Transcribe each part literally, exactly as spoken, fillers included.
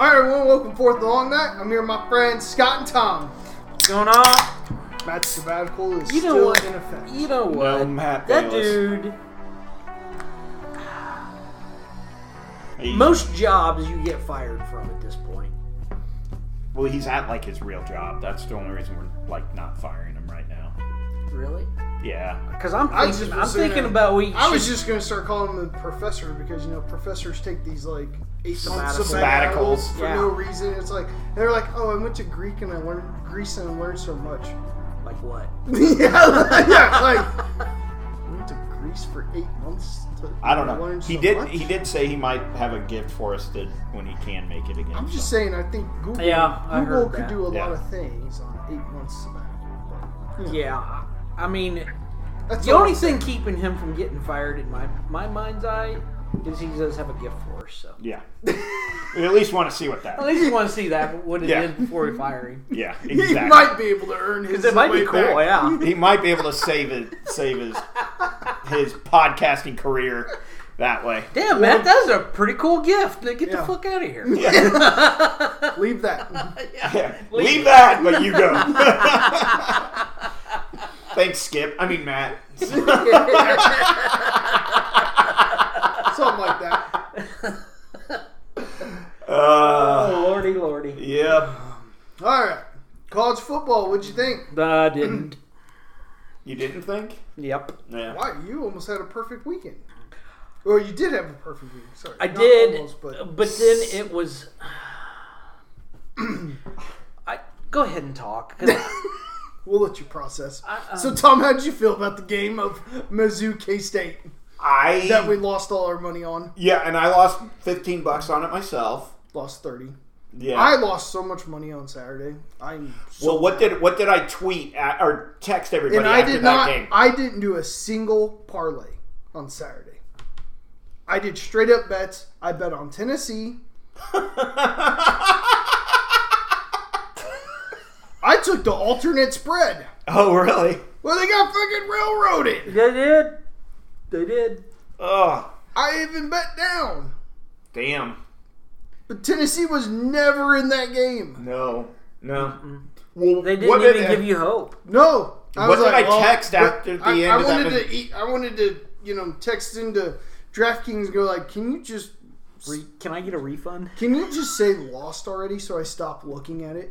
Alright, everyone, welcome forth the long night. I'm here with my friends Scott and Tom. What's going on? Matt's sabbatical is you know still what? in effect. You know what? No, Matt that Bayless. dude. He- Most jobs you get fired from at this point. Well, he's at like his real job. That's the only reason we're like not firing him right now. Really? Yeah. Because I'm I thinking, just I'm was thinking saying- about we. I was should- just going to start calling him the professor because, you know, professors take these, like, eight month Sabbaticals. sabbaticals for Yeah. no reason. It's like, they're like, oh, I went to Greek and I learned Greece and I learned so much. like what? yeah, yeah, like, I went to Greece for eight months to I don't know. learn He so did. much. He did say he might have a gift for us to when he can make it again. I'm just so. saying, I think Google, Yeah, I Google heard could that. do a Yeah. lot of things on eight months sabbatical. But, you know, Yeah. I mean, that's the all only I'm saying. thing keeping him from getting fired in my my mind's eye is he does have a gift for us. So Yeah. We at least want to see what that. at least you want to see that what it Yeah. is before we fire him. Yeah. He Exactly. might be able to earn his Because it might be way cool. back. Yeah. He might be able to save it. Save his his podcasting career that way. Damn, man, that's a pretty cool gift. Get Yeah. the fuck out of here. Leave that. Yeah. Leave that, but you go. Thanks, Skip. I mean, Matt. Something like that. Uh, Oh, lordy, lordy. yep. All right. College football, what'd you think? I didn't. You didn't think? Yep. Yeah. Why? You almost had a perfect weekend. Well, you did have a perfect weekend. Sorry. I Not did, almost, but but then it was. I go ahead and talk. 'Cause we'll let you process. I, um, So, Tom, how did you feel about the game of Mizzou K-State I that we lost all our money on? yeah, and I lost fifteen bucks on it myself. Lost thirty. Yeah. I lost so much money on Saturday. I'm so well, what mad. did what did I tweet at, or text everybody And I after did that not. game? I didn't do a single parlay on Saturday. I did straight up bets. I bet on Tennessee. I took the alternate spread. Oh, really? Well, they got fucking railroaded. they did. They did. Oh, I even bet down. damn. But Tennessee was never in that game. No, no. Well, They what didn't even did give you hope. No. I What was did like, I well, text but after the I, end I of that wanted was- to eat. I wanted to, you know, text into DraftKings and go like, can you just, Re- Can I get a refund? can you just say lost already so I stop looking at it?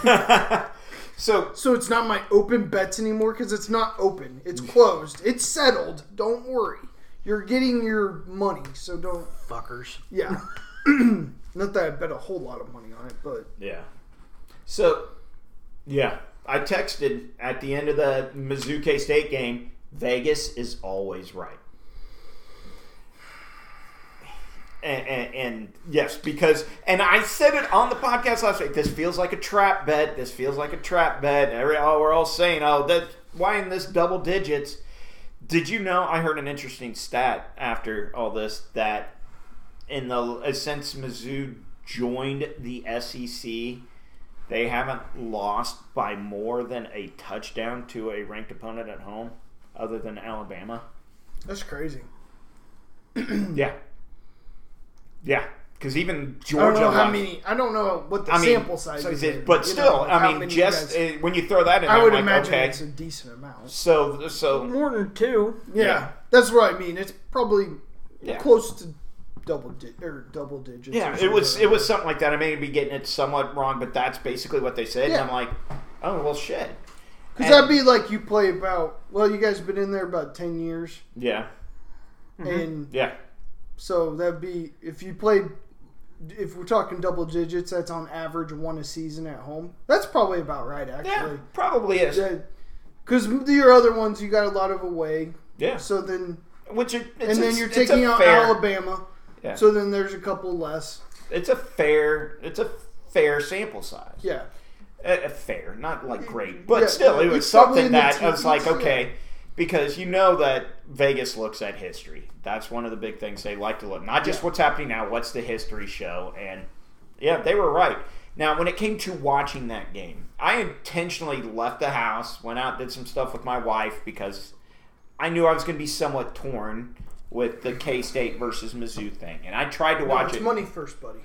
so So it's not my open bets anymore because it's not open. It's closed. It's settled. Don't worry. You're getting your money, so don't. Fuckers. Yeah. Not that I bet a whole lot of money on it, but yeah. So yeah, I texted at the end of the Mizzou K-State game. Vegas is always right. And, and, and yes, because and I said it on the podcast last week. This feels like a trap bet. This feels like a trap bet. Every, oh, we're all saying, "Oh, that why in this double digits?" Did you know? I heard an interesting stat after all this that in the since Mizzou joined the S E C, they haven't lost by more than a touchdown to a ranked opponent at home, other than Alabama. that's crazy. Yeah. Yeah, because even I don't Georgia know how lost- many. I don't know what the I mean, sample size so is. it- there, but you still, know, like how I mean, many just guys- uh, when you throw that in, I I'm would like, imagine okay. it's a decent amount. So, so More than two. Yeah, Yeah. that's what I mean. It's probably Yeah. close to double di- or double digits. yeah, or it was something. it was something like that. I may be getting it somewhat wrong, but that's basically what they said. Yeah. And I'm like, oh well, shit. Because And- that'd be like you play about. Well, you guys have been in there about ten years, Yeah, and yeah, so that'd be if you played. If we're talking double digits, that's on average one a season at home. That's probably about right, yeah, actually. probably is. Because your other ones, you got a lot of away. Yeah, So then, which it, it's, and then it's, you're it's taking a out fair, Alabama. Yeah. So then there's a couple less. It's a fair, it's a fair sample size. Yeah. Uh, fair, not like great, but Yeah, still, it was it's probably something in the that I was like, teens, okay, yeah. because you know that Vegas looks at history. That's one of the big things they like to look. Not just Yeah. what's happening now, what's the history show, and yeah, they were right. Now, when it came to watching that game, I intentionally left the house, went out, did some stuff with my wife because I knew I was going to be somewhat torn with the K-State versus Mizzou thing, and I tried to No, watch it's it. money first, buddy.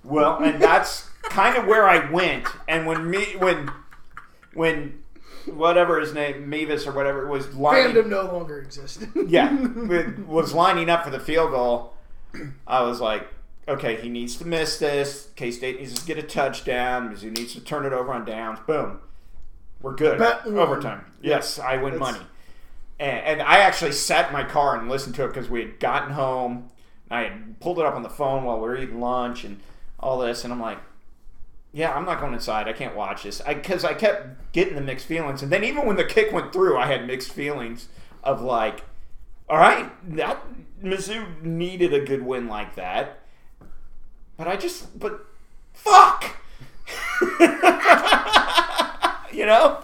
Well, and that's kind of where I went. And when me, when, when, whatever his name, Mevis or whatever, was lining, Fandom no longer exists. yeah, was lining up for the field goal, I was like, okay, he needs to miss this. K-State needs to get a touchdown. Mizzou needs to turn it over on downs. Boom. We're good. Bet one. Overtime. Yes, I win That's- money. And, and I actually sat in my car and listened to it because we had gotten home. I had pulled it up on the phone while we were eating lunch and all this. And I'm like, yeah, I'm not going inside. I can't watch this. Because I, I kept getting the mixed feelings. And then even when the kick went through, I had mixed feelings of like, all right, that Mizzou needed a good win like that. But I just, but fuck! You know?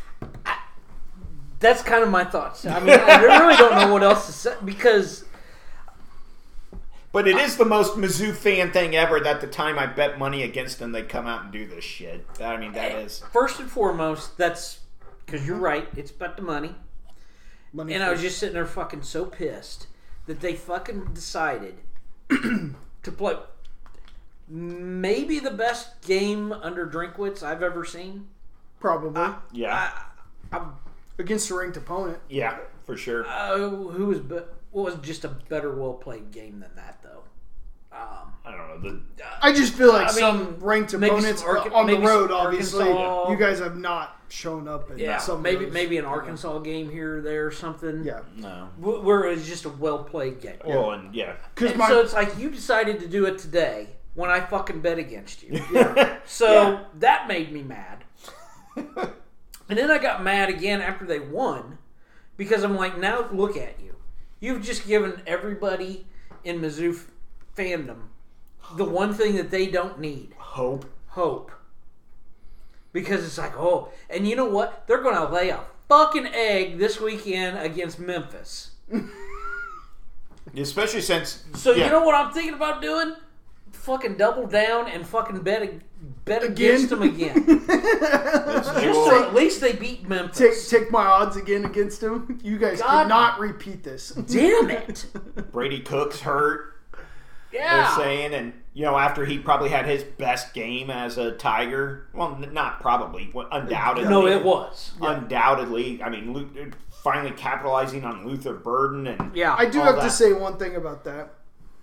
That's kind of my thoughts. I mean, I really don't know what else to say because... But it is the most Mizzou fan thing ever that the time I bet money against them, they come out and do this shit. I mean, that is... First and foremost, that's... Because you're right, it's about the money. Money And I was first. just sitting there fucking so pissed that they fucking decided to play maybe the best game under Drinkwitz I've ever seen. Probably. Yeah. I, I, Against a ranked opponent. Yeah, for sure. uh, who was be- what was just a better, well played game than that, though. Um, I don't know. The, I just feel like I mean, some ranked maybe opponents some Arca- on the maybe road, some obviously. Arkansas. You guys have not shown up in yeah, some maybe of those. maybe an Arkansas game here or there or something. Yeah. no. wh- where it was just a well played game. Well, and yeah. Because And my... so it's like you decided to do it today when I fucking bet against you. yeah. So Yeah. that made me mad. And then I got mad again after they won because I'm like, now look at you. You've just given everybody in Mizzou f- fandom the one thing that they don't need. Hope. Hope. Because it's like, oh, and you know what? They're going to lay a fucking egg this weekend against Memphis. Especially since... So yeah. you know what I'm thinking about doing? Fucking double down and fucking bet bet Again? against them again. They Just will- so at least they beat Take, Memphis. take my odds again against him. You guys God. could not repeat this. Damn it! Brady Cook's hurt, they're Yeah. saying, and, you know, after he probably had his best game as a Tiger, well, n- not probably, well, undoubtedly. No, it was. Undoubtedly. I mean, Lu- finally capitalizing on Luther Burden and... Yeah. I do all have that. to say one thing about that.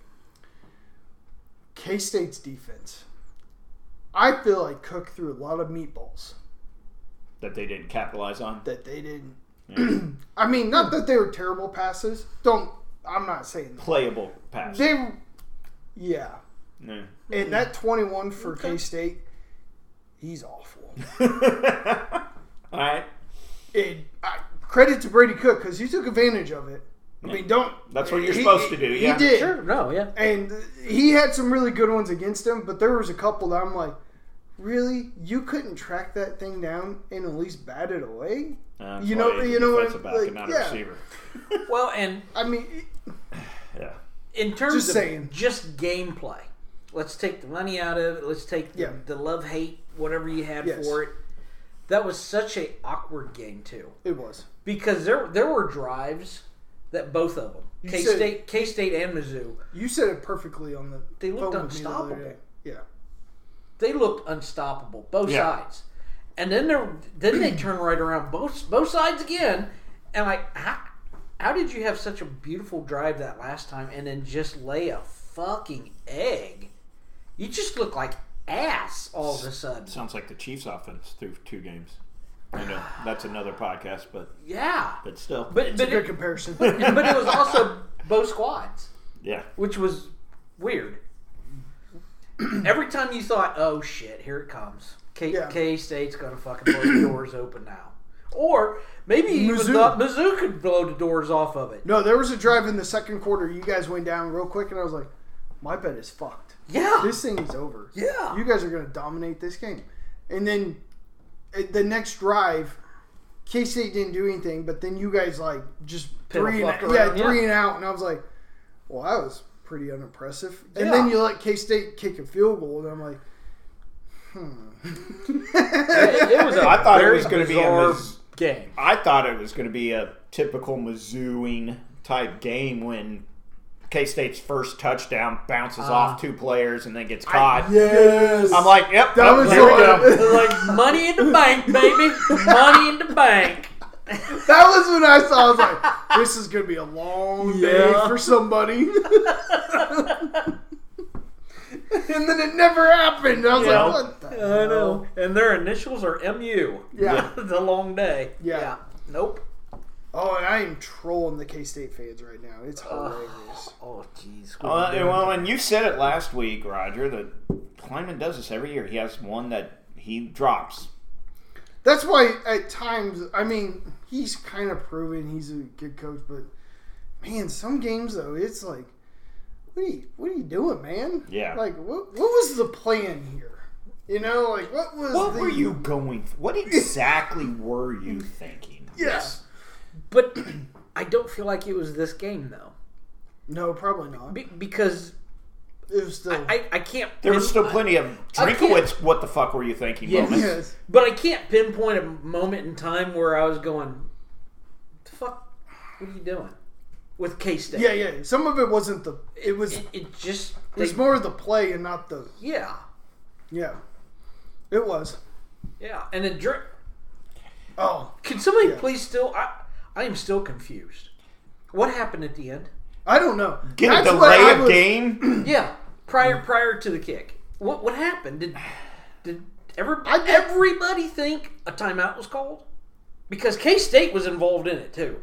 K-State's defense. I feel like Cook threw a lot of meatballs That they didn't capitalize on. that they didn't. Yeah. I mean, not that they were terrible passes. Don't. I'm not saying that. Playable pass. They. Yeah. Yeah. And that twenty-one for Okay. K-State, he's awful. All right. It, I, credit to Brady Cook because he took advantage of it. I mean, don't. That's what you're he- supposed to do, He yeah. did. Sure. No. Yeah. And he had some really good ones against him, but there was a couple that I'm like, really? You couldn't track that thing down and at least bat it away? Uh, You that's know- why he's you a know what, defensive back like, and not yeah. a receiver. Well, and I mean, Yeah. in terms Just of saying. just gameplay, let's take the money out of it. Let's take the, Yeah. the love hate, whatever you had Yes. for it. That was such a awkward game too, it was. because there there were drives that both of them, You K said- State, K State and Mizzou, You said it perfectly on the. They looked phone with me the other unstoppable. day. Yeah. they looked unstoppable, both Yeah. sides. And then they then they turn right around both both sides again, and like how, how did you have such a beautiful drive that last time and then just lay a fucking egg? You just look like ass all of a sudden. Sounds like the Chiefs' offense through two games. I know that's another podcast, but Yeah, but still, but It's a but good it, comparison. but it was also both squads, yeah. which was weird. Every time you thought, "Oh shit, here it comes," K Yeah. K State's gonna fucking blow the doors open now, or maybe you even Mizzou. thought Mizzou could blow the doors off of it. No, there was a drive in the second quarter. You guys went down real quick, and I was like, my bet is fucked. Yeah, This thing is over. yeah. You guys are going to dominate this game. And then uh, the next drive, K-State didn't do anything, but then you guys like just Piddle three and, fuck yeah, around, three yeah. and out, and I was like, well, that was pretty unimpressive. And Yeah. then you let K-State kick a field goal, and I'm like, hmm. it, it was a I thought it very was gonna be a bizarre Miz- game. I thought it was going to be a typical Mizzouing type game when K-State's first touchdown bounces Uh, off two players and then gets caught. Yes. I'm like, yep, That oh, was here we like- go. Like money in the bank, baby. Money in the bank. That was when I saw. I was like, "This is gonna be a long day Yeah. for somebody." And then it never happened. I was Yeah. like, "What the I hell?" know. And their initials are M U. Yeah. The long day. Yeah. Nope. Oh, and I am trolling the K-State fans right now. It's hilarious. Oh, jeez. Uh, well, and you said it last week, Roger, that Kleiman does this every year. He has one that he drops. That's why at times, I mean, he's kind of proven he's a good coach, but man, some games though, it's like, what are you, what are you doing, man? Yeah. Like, what, what was the plan here? You know, like, what was What the, were you going for? What exactly were you thinking? Yes. But I don't feel like it was this game, though. No, probably not. Be- because It was still. I, I can't... There was still I- plenty of I can't- Drinkowitz, what the fuck were you thinking Yes. moments. yes. But I can't pinpoint a moment in time where I was going, the fuck, what are you doing? With K-State. Yeah, yeah. Some of it wasn't the. It was. It, it just... It was they- more of the play and not the. Yeah. Yeah. It was. Yeah. And then... Dr- Oh, Can somebody Yeah. please still... I, I am still confused. What happened at the end? I don't know. Get That's a what delay I of was- game. Yeah, prior prior to the kick. What what happened? Did did ever, I- everybody think a timeout was called? Because K-State was involved in it too.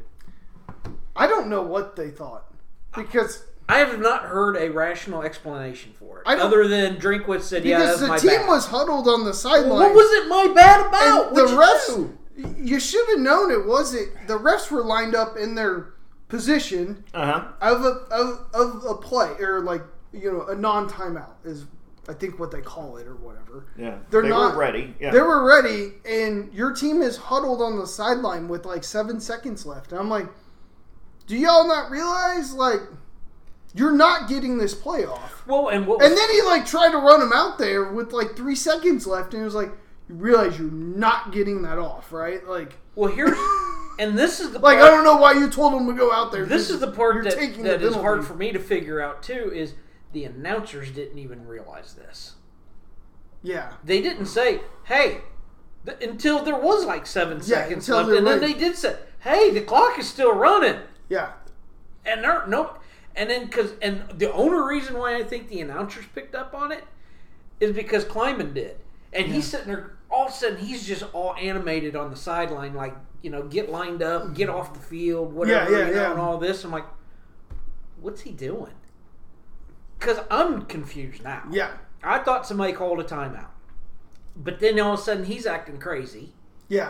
I don't know what they thought because I have not heard a rational explanation for it, I don't- other than Drinkwitz said, "Yeah, because that's the my team bad." was huddled on the sideline. Well, what was it my bad about? And the What'd you refs, do? you should have known it wasn't. The refs were lined up in their position Uh huh. of a of, of a play or like you know a non timeout is I think what they call it or whatever. Yeah. They're they not were ready. Yeah. They were ready, and your team is huddled on the sideline with like seven seconds left. And I'm like, do y'all not realize like you're not getting this play off? Well, and what was, And then he like tried to run him out there with like three seconds left, and it was like, you realize you're not getting that off, right? Like, well, here's and this is the like part, I don't know why you told him to go out there. This is the part You're that, taking that the is hard penalty. for me to figure out too. Is the announcers didn't even realize this. Yeah, They didn't say, "Hey," th- until there was like seven Yeah, seconds until left, they're and then ready. they did say, "Hey, the clock is still running," yeah, and there no, and then because and the only reason why I think the announcers picked up on it is because Kleiman did, and he's sitting there. All of a sudden, he's just all animated on the sideline, like you know, get lined up, get off the field, whatever, Yeah, yeah, you know, yeah. and all this. I'm like, what's he doing? Because I'm confused now. yeah, I thought somebody called a timeout. But then all of a sudden he's acting crazy. yeah.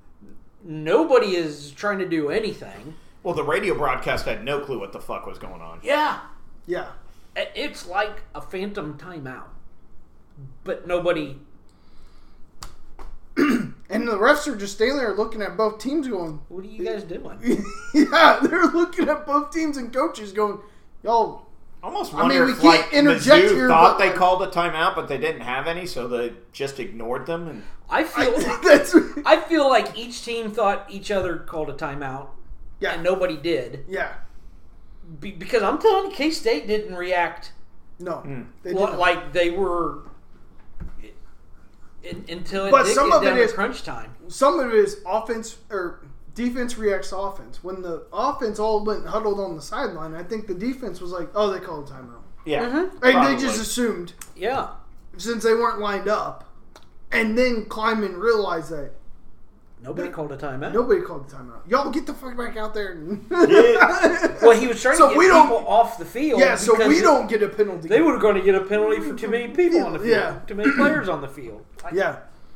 Nobody is trying to do anything. Well, the radio broadcast had no clue what the fuck was going on. Yeah. Yeah. It's like a phantom timeout. But nobody... And the refs are just standing there looking at both teams going, What are you guys doing? yeah, they're looking at both teams and coaches going, y'all, Almost I wonder mean, we if can't like interject Mizzou here, thought but, they like- called a timeout, but they didn't have any, so they just ignored them. And I feel... I, that's, I feel like each team thought each other called a timeout. yeah, And nobody did. yeah, Be- because I'm telling you, K-State didn't react no, they li- didn't. like they were... in- Until it But did some get of it down to is- crunch time. Some of it is offense or defense reacts to offense. When the offense all went huddled on the sideline, I think the defense was like, oh, they called a timeout. yeah, Mhm. And they probably. just assumed Yeah. since they weren't lined up. And then Kleiman realized that Nobody Yeah. called a timeout. nobody called the timeout. Y'all get the fuck back out there. Yeah. Well, he was trying So to get we don't- people off the field. yeah, so because we it- don't get a penalty. They were going to get a penalty for too many people on the field. Yeah. Too many players on the field. Like- Yeah.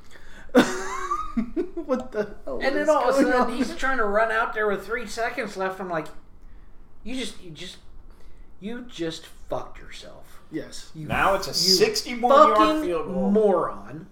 What the hell? And then is all of a going sudden on? he's trying to run out there with three seconds left. I'm like, you just, you just, you just fucked yourself. Yes. You Now it's a you sixty-one yard fucking field goal. moron.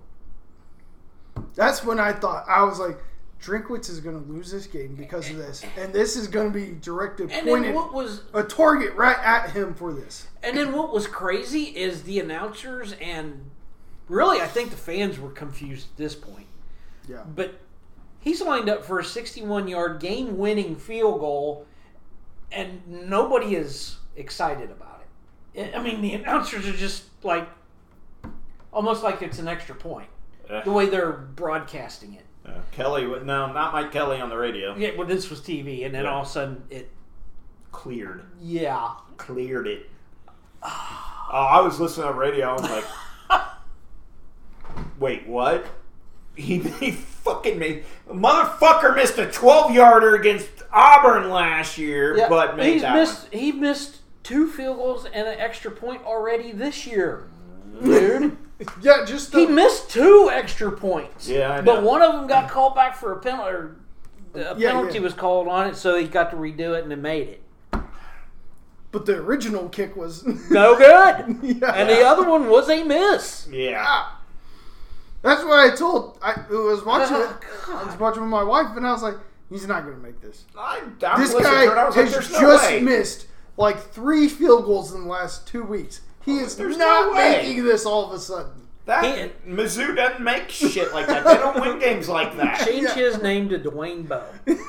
That's when I thought, I was like, Drinkwitz is going to lose this game because of this. And this is going to be directed, And then pointed, what was, a target right at him for this. and then what was crazy is the announcers and really I think the fans were confused at this point. Yeah. But he's lined up for a sixty-one yard game-winning field goal, and nobody is excited about it. I mean, the announcers are just like, almost like it's an extra point. Uh, the way they're broadcasting it. uh, Kelly, no, not Mike Kelly on the radio. Yeah, well, this was T V, and then Yeah. all of a sudden it, Cleared. yeah. Cleared it. Oh, I was listening on radio. I was like, wait, what? He, he fucking made... Motherfucker missed a twelve-yarder against Auburn last year, Yeah, but made he's that missed. one. He missed two field goals and an extra point already this year, dude. Yeah, just He the, missed two extra points. Yeah, I know. But one of them got called back for a penalty. Or a Yeah, penalty yeah. was called on it, so he got to redo it and then made it. but the original kick was No good. Yeah. And the other one was a miss. Yeah. That's what I told. I was watching it. Oh, I was God. watching with my wife, and I was like, "He's not going to make this." I, I This was listening guy to it. I was like, has there's no just way. missed like three field goals in the last two weeks. He is There's not no way. making this all of a sudden. That, He- Mizzou doesn't make shit like that. They don't win games like that. Change Yeah. his name to Dwayne Bowe.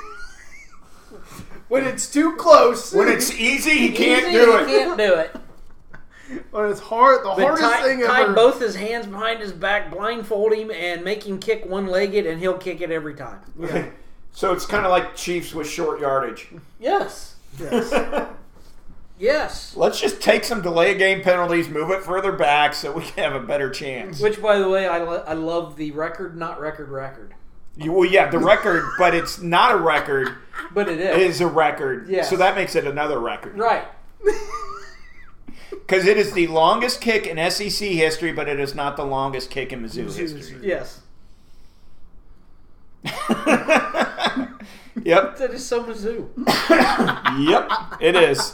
When it's too close, When it's easy, he can't Easy, do he it. can't do it. when it's hard, the But hardest tie, thing tie ever. both his hands behind his back, blindfold him, and make him kick one-legged, and he'll kick it every time. Yeah. So it's kind of like Chiefs with short yardage. Yes. Yes. Yes. Let's just take some delay game penalties, move it further back so we can have a better chance. Which, by the way, I, lo- I love the record, not record, record. You, well, yeah, the record, but it's not a record. But it It is. is a record. Yes. So that makes it another record. Right. Because it is the longest kick in S E C history, but it is not the longest kick in Mizzou history. Yes. Yep. That is so Mizzou. Yep. It is.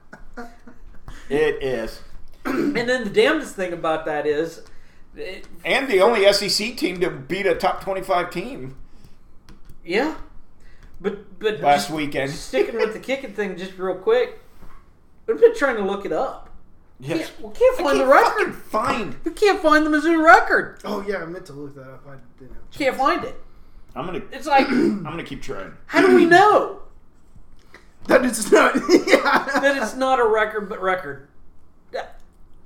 It is. And then the damnedest thing about that is, it, And the only S E C team to beat a top twenty-five team yeah. But but last just weekend. sticking with the kicking thing just real quick, we've been trying to look it up. Yes. Can't, we can't I find can't the fucking record. find. We can't find the Mizzou record. Oh yeah, I meant to look that up. I didn't. Have a chance. Can't find it. I'm gonna. It's like, I'm gonna keep trying. how do we know That it's not. Yeah. that it's not a record but record? That-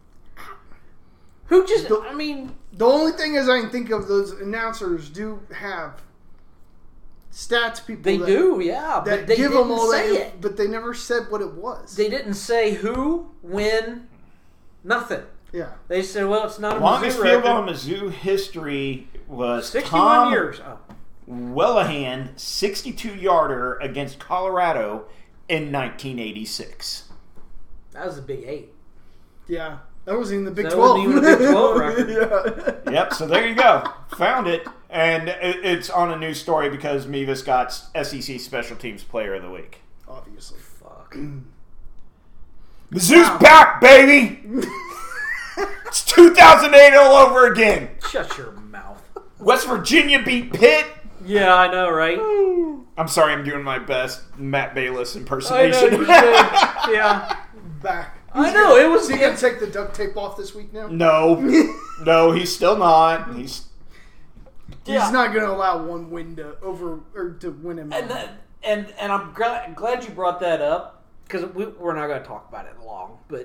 Who just? I mean, The only thing is, I can think of those announcers do have stats people. they that, do, yeah. that But they give didn't them all say that, it. but they never said what it was. They didn't say who, when, nothing. yeah. They said, well, it's not a Longest Mizzou field record. goal in Mizzou history was Sixty-one Tom years. Oh. Wellahan, sixty-two yarder against Colorado in nineteen eighty-six. That was a big eight. Yeah. That wasn't even the Big That twelve. wasn't even a Big twelve record. Yeah. Yep, so there you go. Found it. And it- it's on a news story because Mevis got S E C Special Teams Player of the Week. Obviously. Fuck. Mizzou's back, baby! It's two thousand eight all over again. Shut your mouth. West Virginia beat Pitt. Yeah, I know, right? I'm sorry, I'm doing my best Matt Bayless I know impersonation. you did. Yeah. Back. I He's know, gonna- it was- Is he going to take the duct tape off this week now? No, no, he's still not. He's Yeah. He's not going to allow one win to over or to win him. And that, and and I'm glad glad you brought that up because we, we're not going to talk about it long, but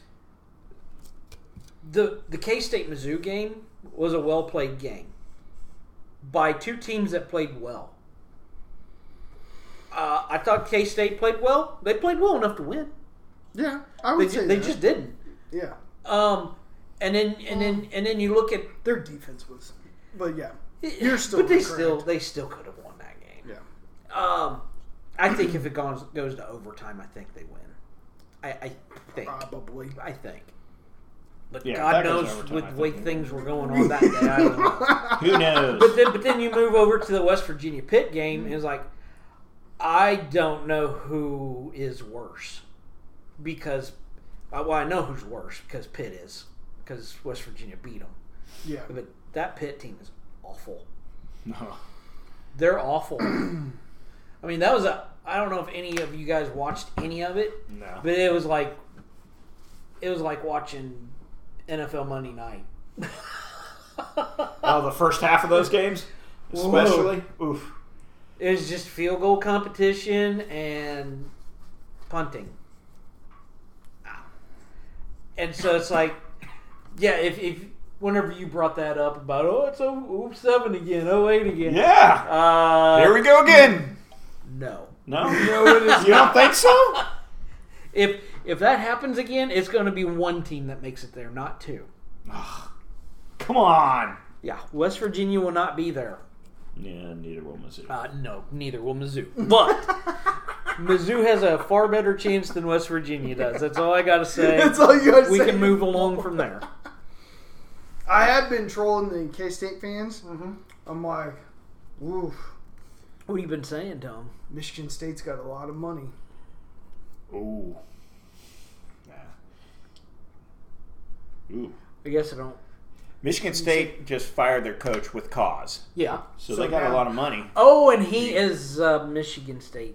the the K-State Mizzou game was a well played game by two teams that played well. Uh, I thought K-State played well. They played well enough to win. yeah, I They, would ju- say they that. just didn't. yeah. Um, and then and then and then you look at Their defense was, but yeah, you're still. but they correct. still they still could have won that game. Yeah. Um, I think if it goes goes to overtime, I think they win. I, I think. Probably. I think. But Yeah, God that goes knows overtime, with I the way think. things were going on that day. I don't know. who knows? But then, but then you move over to the West Virginia Pitt game, and it's like, I don't know who is worse because, uh, well, I know who's worse because Pitt is because West Virginia beat them. Yeah. But that Pitt team is awful. No. They're awful. I mean, that was a. I don't know if any of you guys watched any of it, No. but it was like, it was like watching N F L Monday Night. Oh, the first half of those games, especially. Oof. It was just field goal competition and punting. and so it's like, yeah, if, if whenever you brought that up about, oh, it's oh seven again, oh eight again. Yeah. Uh, Here we go again. No. No? No, it is You don't think so? If if that happens again, it's going to be one team that makes it there, not two. Come on. Yeah, West Virginia will not be there. Yeah, neither will Mizzou. Uh, no, neither will Mizzou. But Mizzou has a far better chance than West Virginia does. That's all I got to say. That's all you got to We say. can move along from there. I have been trolling the K-State fans. Mm-hmm. I'm like, oof, What have you been saying, Tom? Michigan State's got a lot of money. Ooh. Yeah. Ooh. I guess I don't. Michigan State just fired their coach with cause. Yeah. So, So they got now- a lot of money. Oh, and he is uh, Michigan State.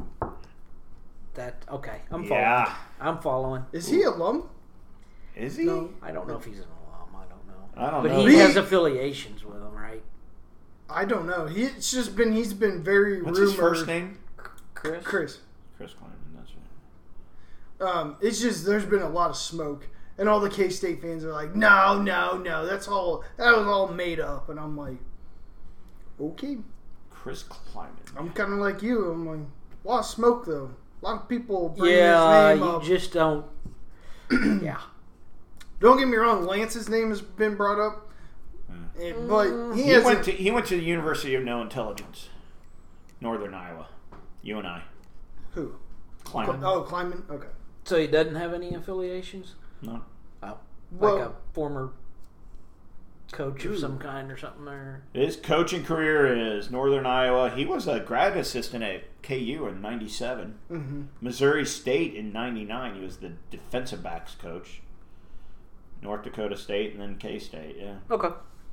That okay? I'm following. Yeah. I'm following. Is he alum? Is he? No. I don't know if he's an alum. I don't know. I don't but know. he He- has affiliations with them, right? I don't know. He, it's just been, he's been very What's rumored. his first name? Chris. Chris. Chris Kleiman, that's right. Um, it's just, there's been a lot of smoke. And all the K-State fans are like, no, no, no, that's all, that was all made up. And I'm like, okay. Chris Kleiman. I'm kind of like you. I'm like, a lot of smoke, though. A lot of people bring Yeah, his name you up. just don't. Yeah. Don't get me wrong, Lance's name has been brought up. Eh, but he, He hasn't. went to he went to the University of No Intelligence, Northern Iowa. You and I. Who? Kleiman. Oh, Kleiman? Okay. So he doesn't have any affiliations? No. Oh, Well- like a former coach of some kind or something? Or His coaching career is Northern Iowa. He was a grad assistant at K U in ninety-seven. Mm-hmm. Missouri State in ninety-nine. He was the defensive backs coach. North Dakota State and then K-State, yeah. Okay.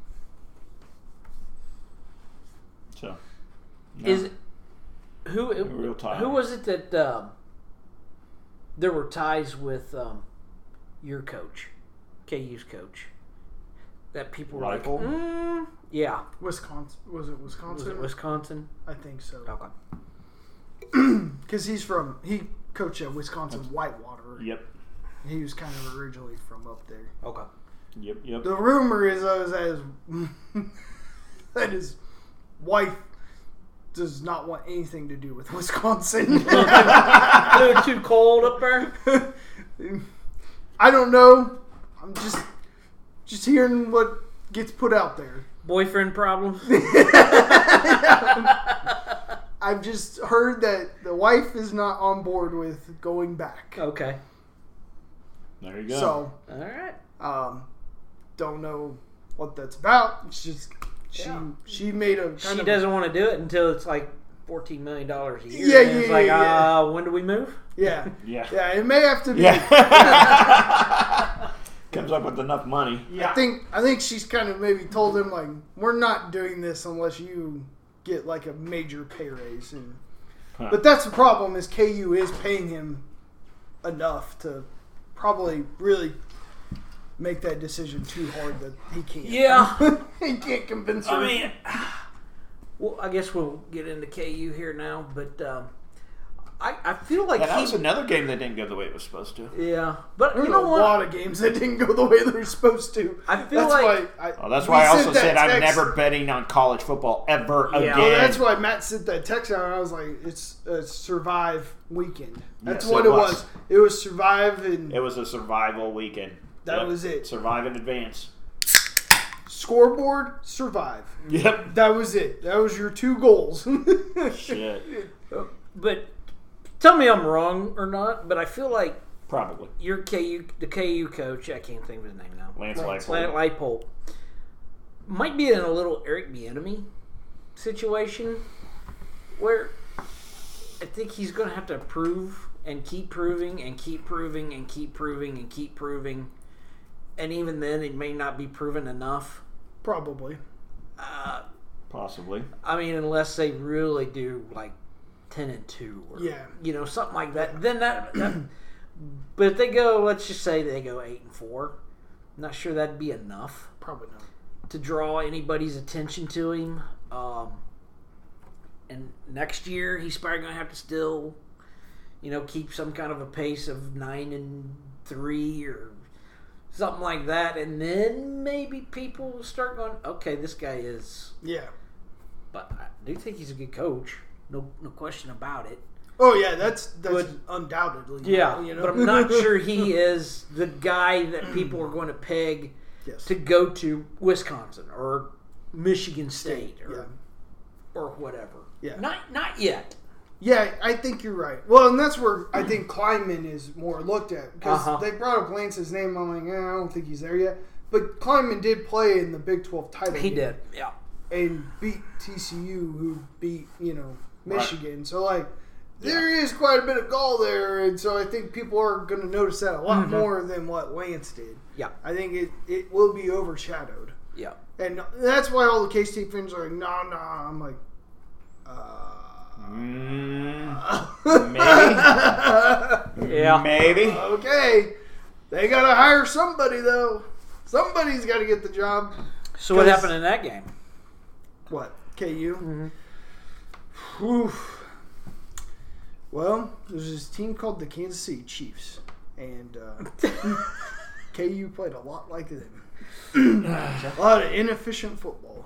So. no. Is who real tie. who was it that um, there were ties with um, your coach, K U's coach, that people were like, Leipold? mm, yeah, Wisconsin. Was it was Wisconsin? it Wisconsin? I think so. Okay. Because he's from, he coached at Wisconsin Whitewater. Yep. He was kind of originally from up there. Okay. Yep, yep. The rumor is uh, that his, that his wife does not want anything to do with Wisconsin. A little too cold up there. I don't know. I'm just just hearing what gets put out there. Boyfriend problems. I've just heard that the wife is not on board with going back. Okay. There you go. So, All right. um, don't know what that's about. It's just she Yeah. she made a kind She of doesn't want to do it until it's like fourteen million dollars a year. Yeah, and it's yeah, like, yeah, yeah. uh, when do we move? yeah yeah. yeah. It may have to be. Yeah. Comes up with enough money. I think I think she's kind of maybe told him like, we're not doing this unless you get like a major pay raise. And Huh. but that's the problem is K U is paying him enough to probably really make that decision too hard that he can't. Yeah. he can't convince her. I mean, well, I guess we'll get into K U here now, but um, I, I feel like Yeah, that he, was another game that didn't go the way it was supposed to. yeah, but There's you know a what? lot of games that didn't go the way they're supposed to. I feel that's like- why I, Well, that's we why I sent also that said I'm text- never betting on college football ever Yeah. again. Well, that's why Matt sent that text out, and I was like, "It's a survive weekend." That's Yes, what it it was. was. It was survive, and It was a survival weekend. that Yep. was it. Survive in advance. Scoreboard, survive. Yep. That was it. That was your two goals. Shit. But tell me I'm wrong or not, but I feel like Probably. your K U, the K U coach, I can't think of his name now, Lance Lance. Leipold. Light Pole, might be in a little Eric Bieniemy situation where I think he's going to have to prove and keep proving and keep proving and keep proving and keep proving, and even then it may not be proven enough. Probably. Uh, Possibly. I mean, unless they really do like ten and two, or Yeah. you know, something like that. Then that, that but if they go, let's just say they go eight and four, I'm not sure that'd be enough Probably not. to draw anybody's attention to him. Um, and next year, he's probably going to have to still, you know, keep some kind of a pace of nine and three or something like that, and then maybe people will start going, okay, this guy is. Yeah. But I do think he's a good coach. No, no question about it. Oh yeah, that's that's But- undoubtedly. Yeah, you know? but I'm not sure he is the guy that people are going to peg Yes. to go to Wisconsin or Michigan State or Yeah. or whatever. Yeah. Not not yet. Yeah, I think you're right. Well, and that's where I think Kleinman is more looked at because Uh-huh. they brought up Lance's name. I'm like, eh, I don't think he's there yet. But Kleinman did play in the Big twelve title. He game did. Yeah. and beat T C U, who beat you know Michigan. Right. So like, there is quite a bit of gall there, and so I think people are going to notice that a lot Mm-hmm. more than what Lance did. Yeah. I think it it will be overshadowed, Yeah. and that's why all the K-State fans are like, nah, nah. I'm like, uh. Mm, maybe. Yeah. Maybe. Okay, they gotta hire somebody though. Somebody's got to get the job. So what 'Cause- happened in that game? What K U? Mm-hmm. Oof. Well, there's this team called the Kansas City Chiefs, and uh, K U played a lot like them. A lot of inefficient football.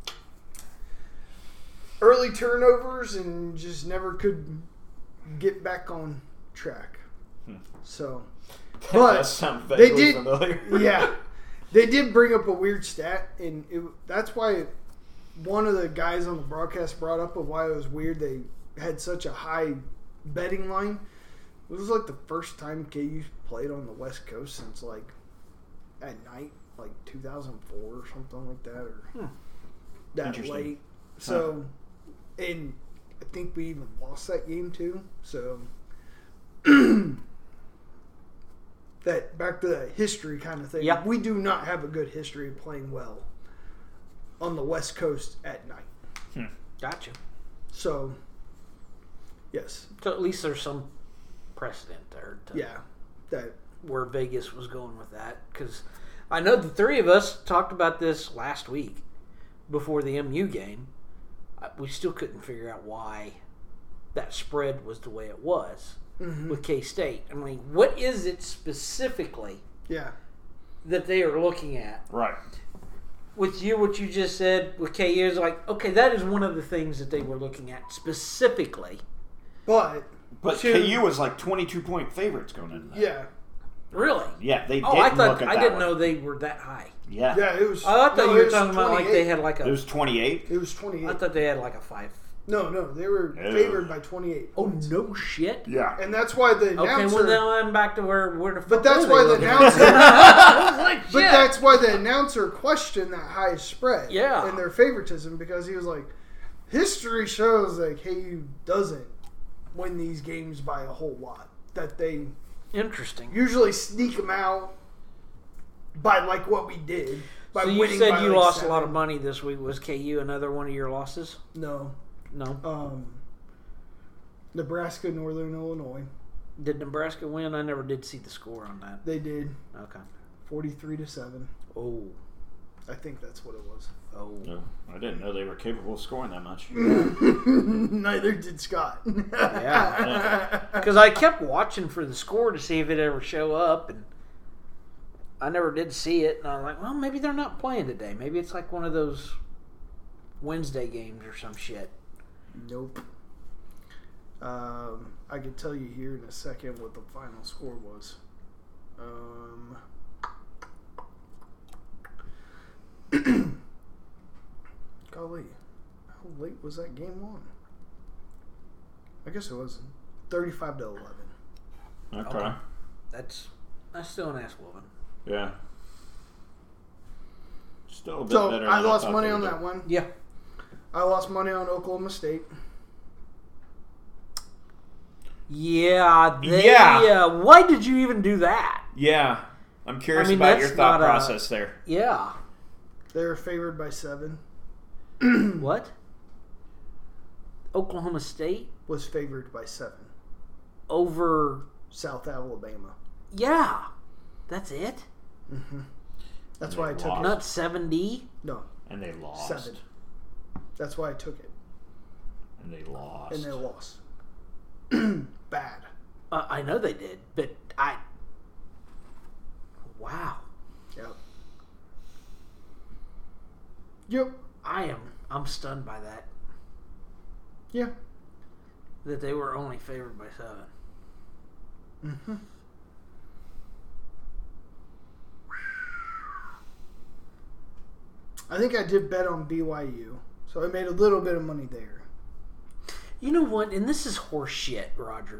Early turnovers and just never could get back on track. Hmm. So, That but does sound they vaguely did, familiar. yeah, they did bring up a weird stat, and it, that's why one of the guys on the broadcast brought up of why it was weird they had such a high betting line. It was like the first time K U played on the West Coast since like at night, like two thousand four or something like that, or Hmm. that Interesting. late. So, and I think we even lost that game too. So, that back to that history kind of thing. Yeah. We do not have a good history of playing well on the West Coast at night. Gotcha. So, yes, So at least there's some precedent there. To yeah, that Where Vegas was going with that, because I know the three of us talked about this last week before the M U game. I- We still couldn't figure out why that spread was the way it was mhm. with K-State. I mean, what is it specifically yeah, that they are looking at? Right. With you, what you just said with K U is like, okay, that is one of the things that they were looking at specifically. but But to- K U was like twenty-two point favorites going into that. yeah, Really? Yeah, they Oh, didn't I look thought at I that didn't one. know they were that high. Yeah. yeah, it was. I thought no, you it were was talking about like they twenty-eight. had like It a. was twenty-eight. It was twenty-eight. I thought they had like a five. no, no, they were No. favored by twenty-eight. Oh points. no shit. Yeah. And that's why the Okay, announcer. well now I'm back to where where the. But fuck that's were why they the looking at? announcer. I was like, shit. But that's why the announcer questioned that high spread. Yeah. And their favoritism because he was like, history shows that K U doesn't win these games by a whole lot. That they Interesting. usually sneak them out by like what we did. By So you winning said by you like lost seven. a lot of money this week. Was K U another one of your losses? No. No. Um, Nebraska, Northern Illinois. Did Nebraska win? I never did see the score on that. They did Okay. forty-three to seven. Oh. I think that's what it was. Oh. No, I didn't know they were capable of scoring that much. Neither did Scott. Yeah. Because I kept watching for the score to see if it ever show up, and I never did see it. And I was like, well, maybe they're not playing today. Maybe it's like one of those Wednesday games or some shit. Nope. Um, I could tell you here in a second what the final score was. Um, golly, how late was that game on? I guess it was thirty-five to eleven. Okay. Okay. That's that's still an ass whooping. Yeah. Still a bit So better. I than lost thought money they on would that one. Yeah. I lost money on Oklahoma State. Yeah. They, Yeah. Uh, why did you even do that? do. Yeah. I'm curious I mean, about your that's thought not a- process there. Yeah. They were favored by seven. What? Oklahoma State Was favored by seven. over. South Alabama. Yeah. That's it? Mm-hmm. That's And why I they took lost. it. Not seventy? No, And they lost. seven. That's why I took it. And they lost. And they lost. Bad. Uh, I know they did, but I. Wow. Yep. I am. I'm stunned by that. Yeah. That they were only favored by seven. Mm-hmm. I think I did bet on B Y U, so I made a little bit of money there. You know what? And this is horse shit, Roger.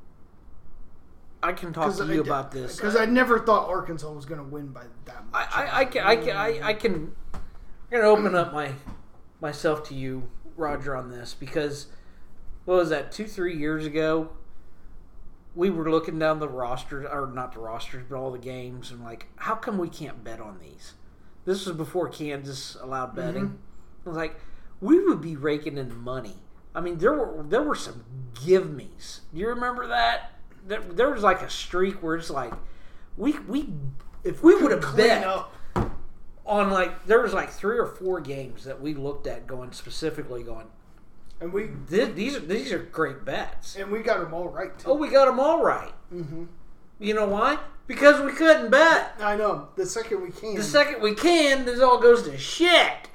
I can talk to you I, about this. Because I never thought Arkansas was going to win by that much. I, I, I, can, I, can, I, I can... I'm going to open up my myself to you, Roger, on this. Because, what was that, two, three years ago? We were looking down the rosters, or not the rosters, but all the games, and like, how come we can't bet on these? This was before Kansas allowed betting. Mm-hmm. I was like, we would be raking in money. I mean, there were there were some give-me's. Do you remember that? There, there was like a streak where it's like, we we if we would have bet up. on like, there was like three or four games that we looked at going specifically going, and we this, these are these are great bets, and we got them all right too. Oh, we got them all right. Mm-hmm. You know why? Because we couldn't bet. I know. The second we can, the second we can, this all goes to shit.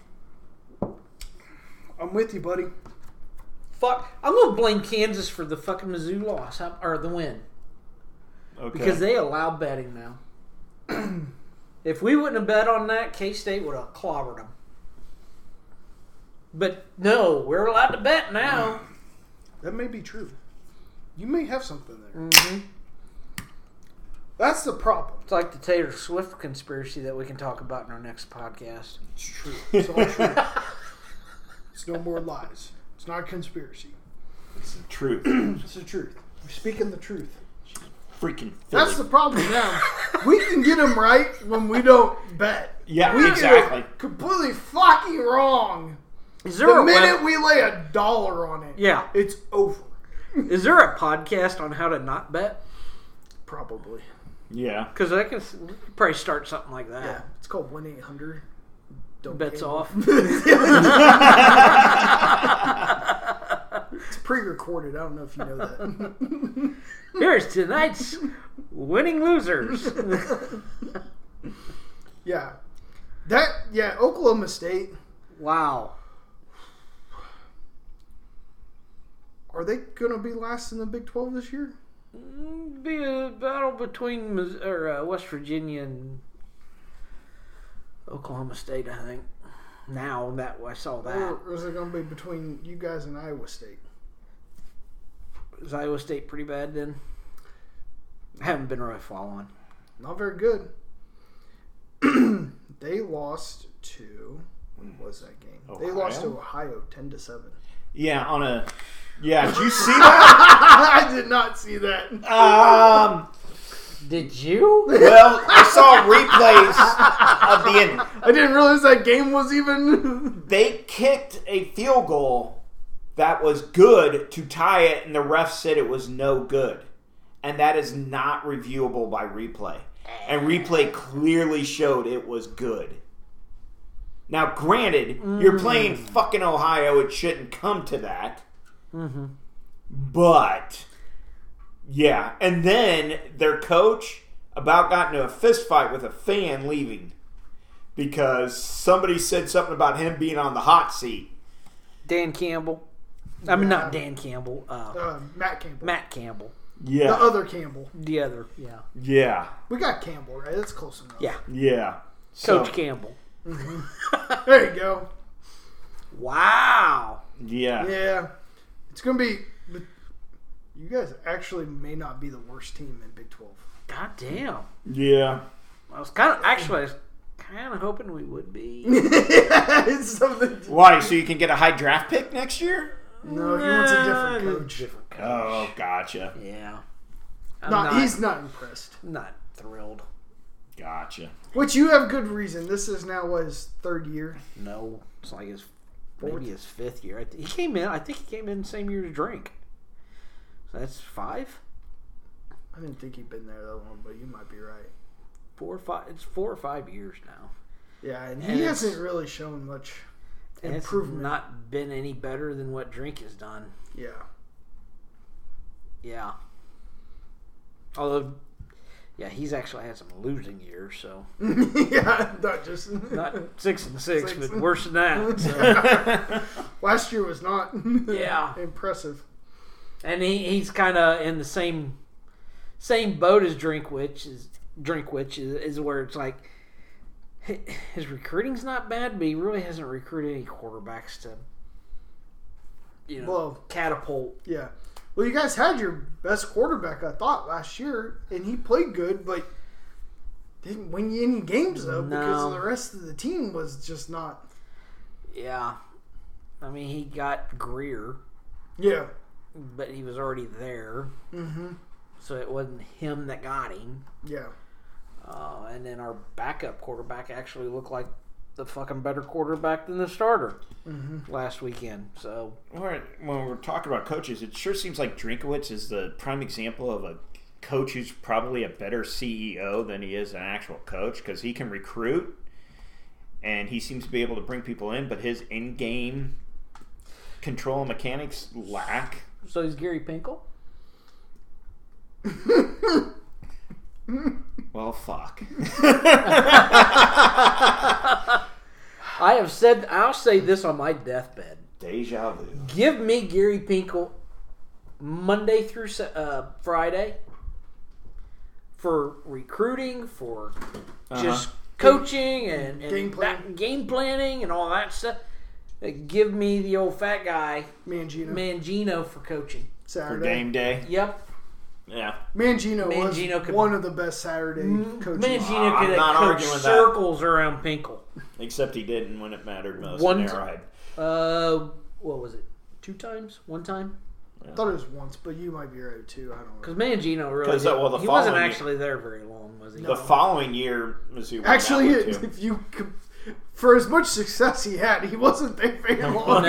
I'm with you, buddy. Fuck, I'm gonna blame Kansas for the fucking Mizzou loss or the win. Okay. Because they allow betting now. If we wouldn't have bet on that, K-State would have clobbered them. But no, we're allowed to bet now. That may be true. You may have something there. Mm-hmm. That's the problem. It's like the Taylor Swift conspiracy that we can talk about in our next podcast. It's true. It's all true. It's no more lies. It's not a conspiracy. It's the truth. It's the truth. We're speaking the truth. Freaking Philly. That's the problem now. We can get them right when we don't bet. Yeah, we exactly. Get it completely fucking wrong. Is there the a minute web- we lay a dollar on it, yeah, it's over. Is there a podcast on how to not bet? Probably. Yeah. Because I can probably start something like that. Yeah, it's called one eight hundred. Don't Bets gamble. off. It's pre-recorded. I don't know if you know that. Here's tonight's winning losers. Yeah. That, yeah, Oklahoma State. Wow. Are they going to be last in the Big twelve this year? Be a battle between Mis- or, uh, West Virginia and Oklahoma State, I think. Now that I saw that. Or is it going to be between you guys and Iowa State? Is Iowa State pretty bad then? I haven't been really following. Not very good. They lost to, when was that game? Ohio? They lost to Ohio ten to seven. Yeah, on a... Yeah, did you see that? I did not see that. Um... Did you? Well, I saw replays of the end. I didn't realize that game was even... They kicked a field goal that was good to tie it, and the ref said it was no good. And that is not reviewable by replay. And replay clearly showed it was good. Now, granted, mm. you're playing fucking Ohio. It shouldn't come to that. Mm-hmm. But... yeah, and then their coach about got into a fist fight with a fan leaving because somebody said something about him being on the hot seat. Dan Campbell. I mean, not Dan Campbell. Uh, uh, Matt Campbell. Matt Campbell. Yeah. The other Campbell. The other, yeah. Yeah. We got Campbell, right? That's close enough. Yeah. Yeah. Coach So, Campbell. Mm-hmm. There you go. Wow. yeah. Yeah. It's going to be... You guys actually may not be the worst team in Big twelve. God damn. Yeah. I was kind of... Actually, I was kind of hoping we would be. It's something... Why? So you can get a high draft pick next year? No, he wants a different coach. Different coach. Oh, gotcha. Yeah. I'm Not, not, he's not impressed. not thrilled. Gotcha. Which you have good reason. This is now what, his third year. No. It's like his... Fourth. Maybe his fifth year. I th- he came in... I think he came in the same year to Drink. So that's five? I didn't think he'd been there that long, but you might be right. Four or five. It's four or five years now. Yeah, and, And he it's- hasn't really shown much And improvement. it's not been any better than what Drink has done. Yeah. Yeah. Although, Yeah, he's actually had some losing years, so yeah, not just not six and six, Six. but worse than that. So. Last year was not Yeah. impressive. And he, he's kind of in the same same boat as Drinkwitz is Drinkwitz is, is where it's like his recruiting's not bad, but he really hasn't recruited any quarterbacks to you know Well, catapult. Yeah. Well, you guys had your best quarterback, I thought, last year, and he played good, but didn't win you any games though No. because the rest of the team was just not. Yeah, I mean he got Greer, Yeah. but he was already there, Mm-hmm. so it wasn't him that got him. Yeah. Uh, and then our backup quarterback actually looked like the fucking better quarterback than the starter Mm-hmm. last weekend. So When we're talking about coaches, it sure seems like Drinkwitz is the prime example of a coach who's probably a better C E O than he is an actual coach because he can recruit and he seems to be able to bring people in, but his in-game control and mechanics lack. so he's Gary Pinkel. Well, fuck. I have said, I'll say this on my deathbed. Deja vu. Give me Gary Pinkel Monday through Sa- uh, Friday for recruiting, for just coaching and, and Game plan. that- game planning and all that stuff. Uh, Give me the old fat guy Mangino. Mangino for coaching. For Saturday. game day. Yep, Yeah. Mangino, Mangino was could- one of the best Saturday coaches. Mangino I'm could not have arguing coached with that. circles around Pinkel. Except he didn't when it mattered most. One in t- Arrowhead. Uh, what was it? Two times? One time? I thought it was once, but you might be right too. I don't know. Because Mangino really 'Cause, uh, well, the he wasn't following- actually there very long, was he? The following year, Mizzou won Actually, that one, too. if you could, for as much success he had, he wasn't there very long.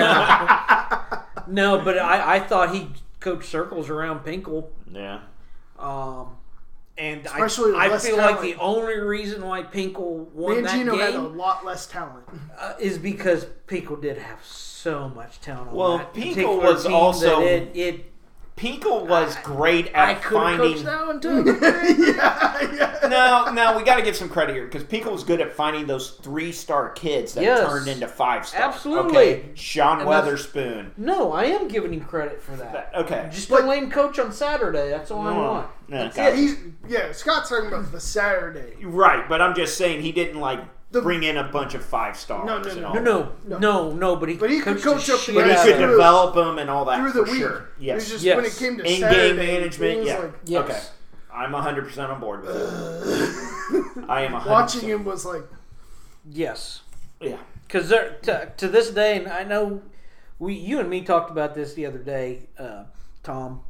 No, but I, I thought he coached circles around Pinkel. Yeah. Um, and Especially with I, I less feel like talent. the only reason why Pinkel won Mangino that had a game lot less talent. uh, is because Pinkel did have so much talent on Well, that Pinkel particular was team also- that it, it Pinkel was great I at could have finding. coached that one too. yeah, yeah. No, no, we got to give some credit here because Pinkel was good at finding those three-star kids that Yes. turned into five-stars. Absolutely. Okay, Sean And that's- Weatherspoon. No, I am giving him credit for that. Okay. Just But- don't let him coach on Saturday. That's all I No. want. No, That's got it. He's yeah. Scott's talking about the Saturday. Right, but I'm just saying he didn't like The- bring in a bunch of five-stars. No, no, and no, all No, that. no, no, no. But he, But he could coached coach the up the shit But he out could of it. through- develop them and all that Through the for week, sure. it Yes. was just Yes. when it came to In-game Saturday, management, it was yeah. like Yes. Okay. I'm one hundred percent on board with it. I am one hundred percent. watching him was like, Yes. Yeah. Because to, to this day, and I know we, you and me talked about this the other day, uh, Tom.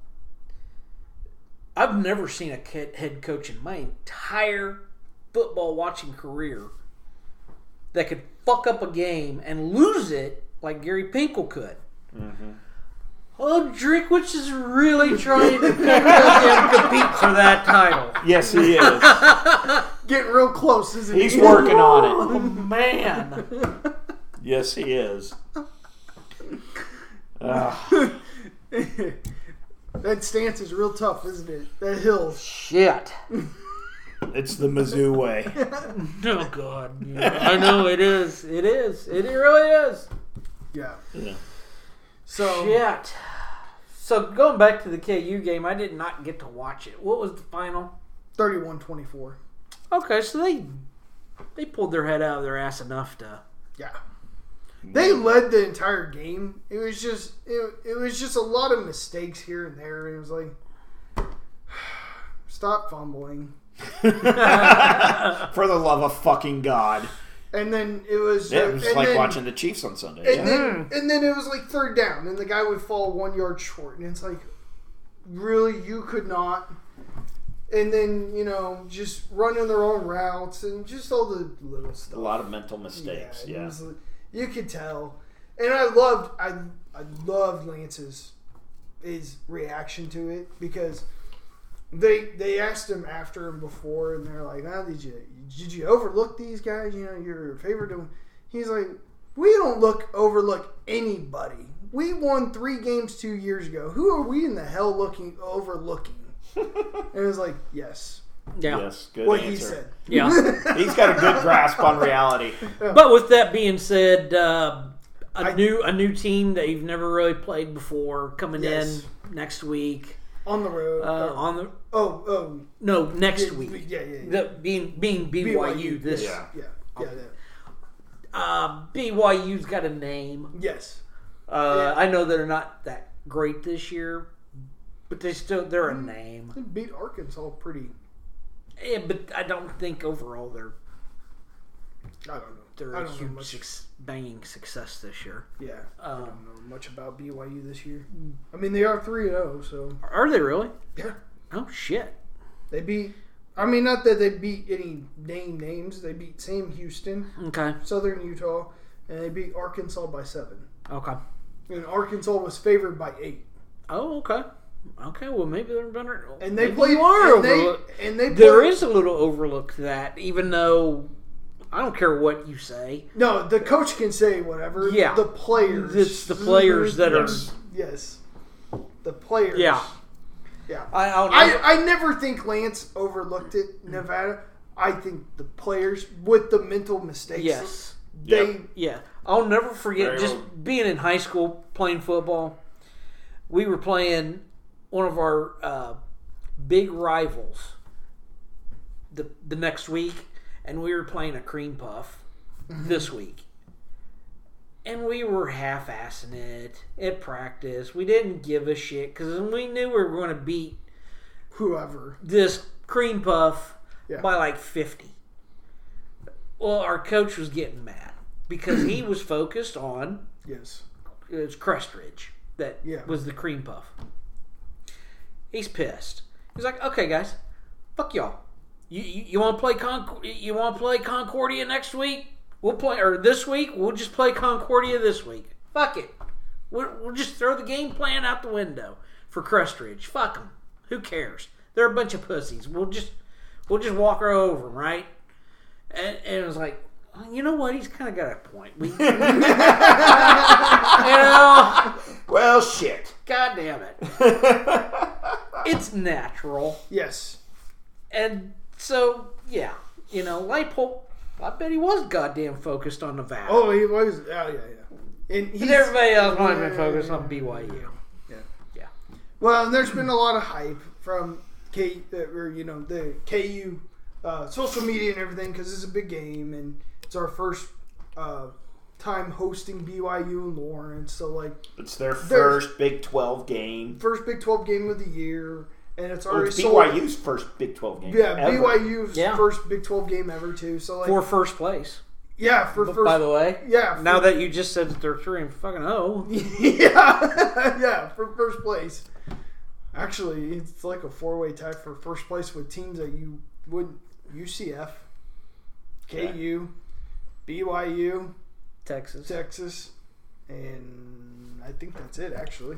I've never seen a kid, head coach in my entire football watching career that could fuck up a game and lose it like Gary Pinkel could. Mm-hmm. Oh, Drinkwitz is really trying to goddamn compete for that title. Yes, he is. getting real close, isn't He's he? working on it. Oh, man. Yes, he is. Ugh. That stance is real tough, isn't it? That hill. Shit. It's the Mizzou way. Oh, God. Yeah, I know it is. It is. It really is. Yeah. Yeah. So Shit. So going back to the K U game, I did not get to watch it. What was the final? thirty-one twenty-four. Okay, so they they pulled their head out of their ass enough to. Yeah. They led the entire game. It was just it, it was just a lot of mistakes here and there. And it was like, stop fumbling. For the love of fucking God. And then it was Yeah, it was and like then, watching the Chiefs on Sunday. And Yeah. then and then it was like third down, and the guy would fall one yard short, and it's like, really, you could not. And then you know, just running their own routes and just all the little stuff. A lot of mental mistakes. it Yeah. was like- you could tell, and I loved I I loved Lance's his reaction to it because they they asked him after and before, and they're like, "Ah, did you did you overlook these guys? You know, your favorite." To-" He's like, "We don't look overlook anybody. We won three games two years ago. Who are we in the hell looking overlooking?" And it was like, "Yes, Yeah. Yes, good what answer. he said. Yeah. He's got a good grasp on reality. But with that being said, uh, a I- new a new team that you've never really played before coming Yes. in next week. On the road. Uh, oh, on the oh, oh, no next yeah, week. Yeah, yeah, yeah. The, being being B Y U this Yeah. yeah, yeah, yeah. uh, B Y U's got a name. Yes. Uh, Yeah. I know they're not that great this year, but they still they're a name. They beat Arkansas pretty. Yeah, but I don't think overall they're I don't know. they're I a don't know huge much. suc banking success this year. Yeah. I Um, don't know much about B Y U this year. I mean, they are three and zero, so Are they really? yeah, Oh shit! they beat. I mean, not that they beat any name names. They beat Sam Houston, Okay, Southern Utah, and they beat Arkansas by seven. okay. And Arkansas was favored by eight. Oh, okay. Okay, well maybe they're better. And they maybe played. you are and, they, overlooked. and they There played- is a little overlook to that, even though I don't care what you say. No, the coach can say whatever. Yeah. The players. It's the players that are. Yes. Yes. The players. Yeah. Yeah. I I'll I, never- I never think Lance overlooked it, Nevada. I think the players, with the mental mistakes, yes. they. Yep. Yeah, I'll never forget Very just well. being in high school playing football. We were playing one of our uh, big rivals the the next week, and we were playing a cream puff this week. And we were half-assing it at practice. We didn't give a shit because we knew we were going to beat Whoever. this cream puff Yeah. by like fifty. Well, our coach was getting mad because he was focused on Yes. it was Crest Ridge that Yeah. was the cream puff. He's pissed. He's like, "Okay, guys, fuck y'all. You you, you want to play Con- You want to play Concordia next week? We'll play or this week. We'll just play Concordia this week. Fuck it. We'll, we'll just throw the game plan out the window for Crest Ridge. Fuck them. Who cares? They're a bunch of pussies. We'll just we'll just walk right over them, right?" And, and it was like, you know what? He's kind of got a point. We, you know, Well, shit. God damn it. It's natural. Yes. And so, yeah, you know, Leipold, I bet he was goddamn focused on Nevada. Oh, he was. Oh, yeah, yeah. And he's, and everybody else might have been Yeah, focused yeah, on B Y U. Yeah. Yeah. Well, and there's been a lot of hype from K, uh, or you know, the K U uh, social media and everything because it's a big game and it's our first uh, time hosting B Y U in Lawrence. So like, It's their first Big twelve game. first Big twelve game of the year, and it's Well, already it's sold- B Y U's first Big twelve game. Yeah, ever. B Y U's Yeah. first Big twelve game ever too. So like, For first place. yeah, for But first. by the way, yeah, for, now that you just said that they're three and fucking oh. yeah, yeah, for first place. Actually, it's like a four-way tie for first place with teams that you would U C F, K U, B Y U, Texas. Texas, and I think that's it. Actually,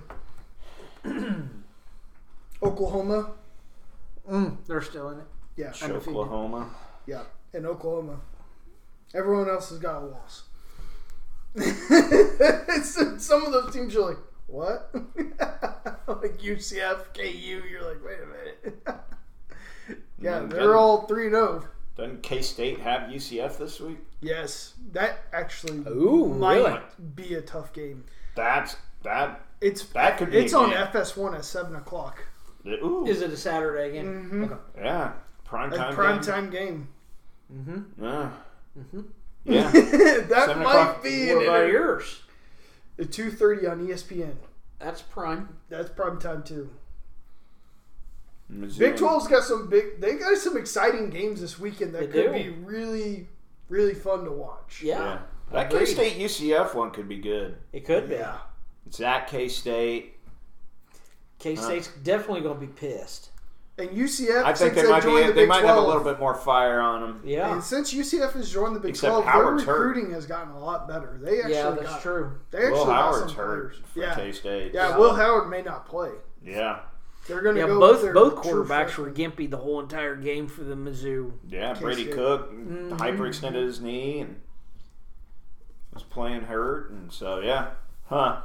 Oklahoma, Mm, they're still in it. yeah, Undefeated. Oklahoma. yeah, and Oklahoma. Everyone else has got a loss. It's, some of those teams you're like, what? Like U C F, K U, you're like, wait a minute. Yeah, Mm, they're doesn't- all three and oh. Doesn't K-State have U C F this week? Yes, that actually Ooh, might really? be a tough game. That's that. It's That could be it's a on game. F S one at seven o'clock. Ooh, Is it a Saturday game? Mm-hmm. Okay. yeah, prime A time. prime game. time game. Mm-hmm. Yeah, Mm-hmm. yeah. That Seven might o'clock. be What an about inter- yours? at two thirty on E S P N. That's prime. That's prime time too. Mizzou. Big twelve's got some big. They got some exciting games this weekend that They could do. be really, really fun to watch. Yeah. Yeah, that Agreed. K-State U C F one could be good. It could be. Yeah. It's at K-State. K State's definitely going to be pissed. And U C F, I think since they might joined be. the They Big might have a twelve, little bit more fire on them. Yeah. And since U C F has joined the Big Except twelve, Howard's their hurt. recruiting has gotten a lot better. They actually Yeah, that's got, true. They actually Will got Howard's some hurt players. for Yeah. K-State. Yeah, so- Will Howard may not play. Yeah, They're going to Yeah, go both with their both true quarterbacks were freshman. gimpy the whole entire game for the Mizzou. yeah. Brady K-State. Cook Mhm. hyperextended his knee and was playing hurt, and so yeah, huh.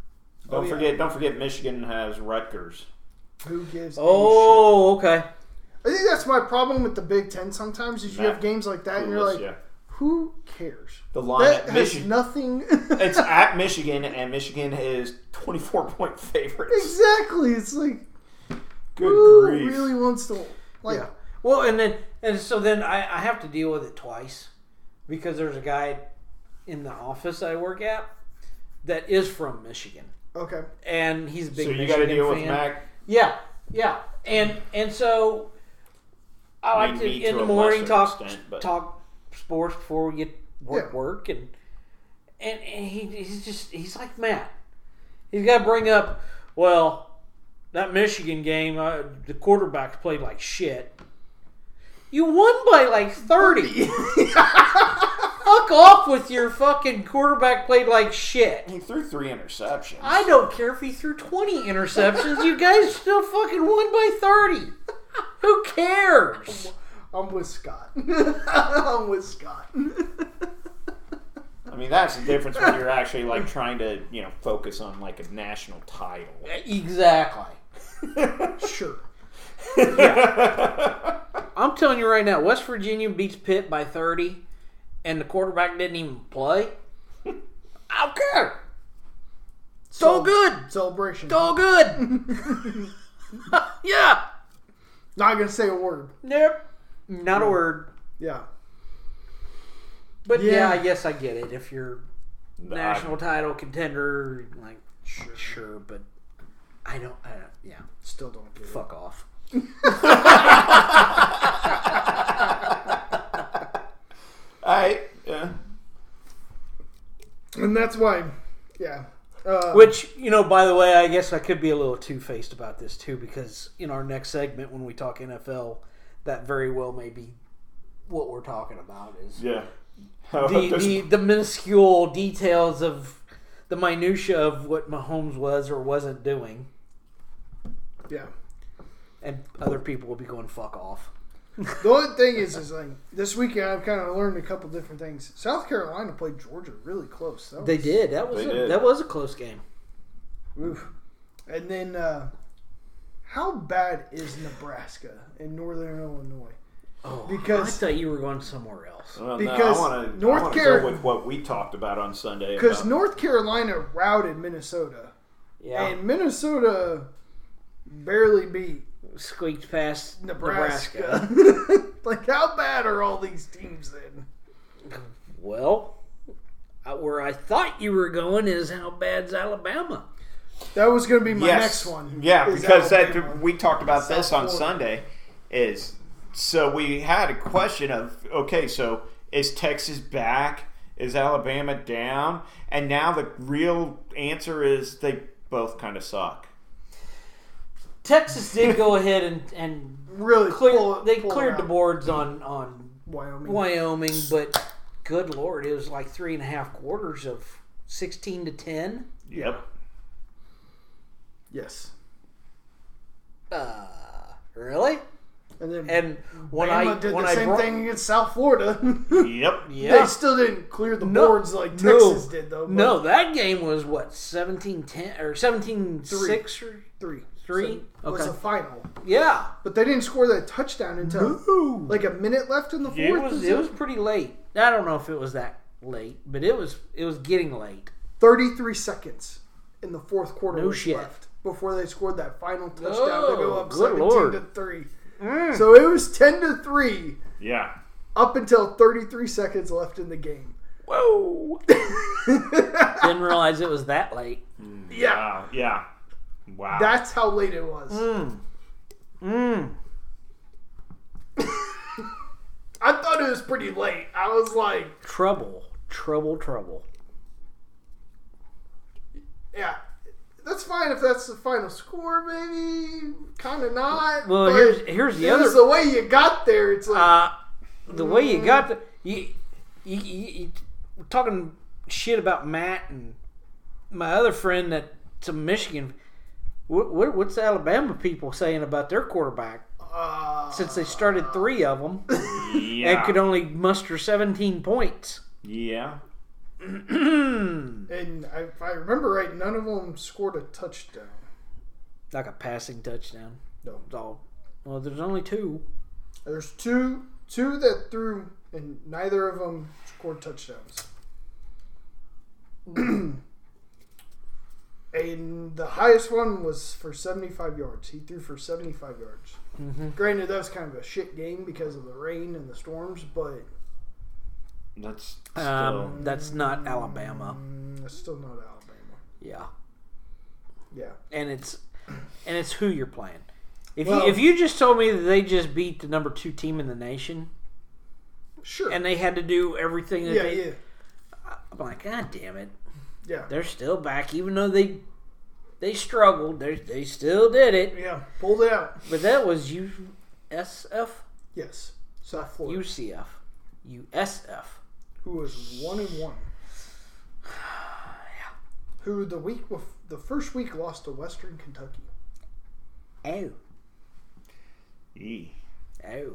Don't Oh, yeah. forget, don't forget, Michigan has Rutgers. Who gives? a Oh, okay. shit? I think that's my problem with the Big Ten sometimes is you Nah. have games like that and you're Clueless, like, yeah. who cares? The line That at has Michigan. nothing. It's at Michigan, and Michigan is twenty-four point favorites. Exactly. It's like, Good who grief. really wants to, like, Yeah. Well, and then and so then I, I have to deal with it twice because there's a guy in the office I work at that is from Michigan, okay. and he's a big So you Michigan got to deal fan. with Mac. Yeah, yeah, and and so I I like mean, to me in to the a morning lesser talk extent, but- talk sports before we get work Yeah. work and and, and he, he's just he's like Matt. He's got to bring up well that Michigan game. Uh, the quarterbacks played like shit. You won by like thirty. Fuck off with your fucking quarterback played like shit. He threw three interceptions. I don't care if he threw twenty interceptions. You guys still fucking won by thirty. Who cares? I'm with Scott. I'm with Scott. I mean, that's the difference when you're actually like trying to, you know, focus on like a national title. Exactly. Sure. I'm telling you right now, West Virginia beats Pitt by thirty, and the quarterback didn't even play. I don't care. It's all good. Celebration. It's all good. Yeah. Not gonna say a word. Nope. Not a word. Yeah. But yeah. Yeah. I guess I get it. If you're national title contender, like Sure. sure, but I don't. I don't yeah. Still don't get it. Fuck off. I yeah. And that's why, yeah. Uh, Which, you know, by the way, I guess I could be a little two-faced about this too, because in our next segment, when we talk N F L, that very well may be what we're talking about is Yeah. the, the the minuscule details of the minutia of what Mahomes was or wasn't doing, yeah. and other people will be going fuck off. The only thing is, is like this weekend I've kind of learned a couple different things. South Carolina played Georgia really close. That They was- did. That was They a, did. that was a close game. Oof. And then, uh, how bad is Nebraska in Northern Illinois? Oh, Because- I thought you were going somewhere else. Well, because no, I want to North North Car- go with what we talked about on Sunday. Because about- North Carolina routed Minnesota, Yeah, and Minnesota barely beat squeaked past Nebraska. Nebraska. Like, how bad are all these teams then? Well, uh, where I thought you were going is how bad's Alabama? That was going to be my Yes. next one. Yeah, is because Alabama. that we talked about South this on Florida. Sunday. Is so we had a question of okay, so is Texas back? Is Alabama down? And now the real answer is they both kind of suck. Texas did go ahead and, and really clear, pull, they pull it cleared the out. boards on, on Wyoming. Wyoming, but good lord, it was like three and a half quarters of sixteen to ten. Yep. Yes. Uh, really? And then And when Bama I did when the I same brought, thing against South Florida. Yep. yeah, They still didn't clear the No, boards like no, Texas did, though. but no, that game was what seventeen ten or seventeen six or Three. three? So it was Okay. a final. yeah. But they didn't score that touchdown until No. like a minute left in the It fourth. was is it was pretty late. I don't know if it was that late, but it was it was getting late. thirty-three seconds in the fourth quarter No was shit. left before they scored that final touchdown to Oh, go up good seventeen Lord. to three. Mm. So it was ten to three Yeah. up until thirty-three seconds left in the game. Whoa! Didn't realize it was that late. Yeah, Wow. Yeah. Wow. that's how late it was. Mm. Mm. I thought it was pretty late. I was like, Trouble, trouble, trouble. yeah, that's fine if that's the final score, maybe. Kind of not. Well, but here's here's the it other. was the way you got there. It's like, Uh, the way you got the you, you, you, you we're talking shit about Matt and my other friend that's a Michigan. What, what, what's the Alabama people saying about their quarterback? uh, Since they started three of them yeah. and could only muster seventeen points. yeah. and I, if I remember right, none of them scored a touchdown. Like a passing touchdown. No. It's all Well, there's only two. There's two two that threw, and neither of them scored touchdowns. And the highest one was for seventy-five yards. He threw for seventy-five yards. Mm-hmm. Granted, that was kind of a shit game because of the rain and the storms, but That's still. Um, that's not Alabama. mm, it's still not Alabama. Yeah, Yeah. and it's and it's who you're playing. If Well- you if you just told me that they just beat the number two team in the nation Sure. and they had to do everything that yeah, they, yeah. I'm like, God damn it, Yeah. they're still back, even though they they struggled. They they still did it. Yeah. Pulled it out. But that was U S F, Yes. South Florida. U C F, U S F. Who was one and one. Yeah. Who the week bef- the first week lost to Western Kentucky. Oh, E. oh,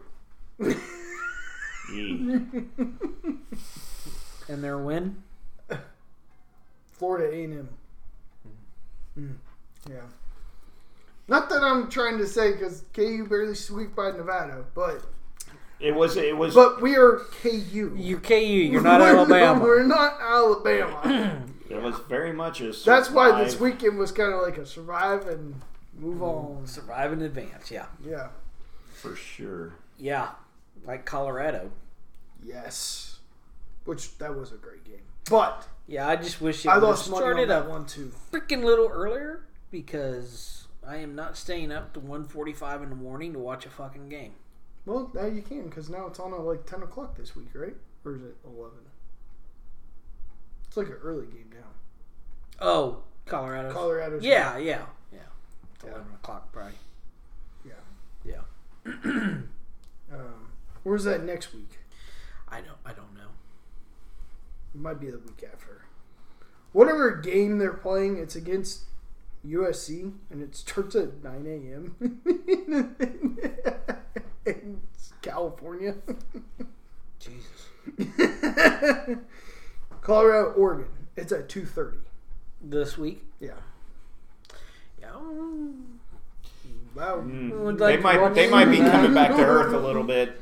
E. and their win. Florida A and M. Mm. Yeah. Not that I'm trying to say because K U barely squeaked by Nevada, but It was. It was. but we are K U. You K U, you're not We're- Alabama. We're not Alabama. It was very much a. That's why survive. this weekend was kind of like a survive and move on. Survive in advance, yeah. Yeah. For sure. Yeah, like Colorado. Yes. Which that was a great game, but Yeah, I just wish it I would have lost money on started that a one too. freaking little earlier because I am not staying up to one forty-five in the morning to watch a fucking game. Well, now you can because now it's on at like ten o'clock this week, right? Or is it eleven? It's like an early game now. Oh, Colorado. Colorado's Yeah, yeah, yeah. It's Yeah. eleven o'clock probably. Yeah. Yeah. Um, where's that next week? I don't. I don't know. It might be the week after. Whatever game they're playing, it's against U S C, and it starts at nine a.m. in California. Jesus. Colorado, Oregon. It's at two thirty. This week. Yeah. Yeah. um, Wow. Mm. Would They like to might. watch They might be that. coming back to earth a little bit.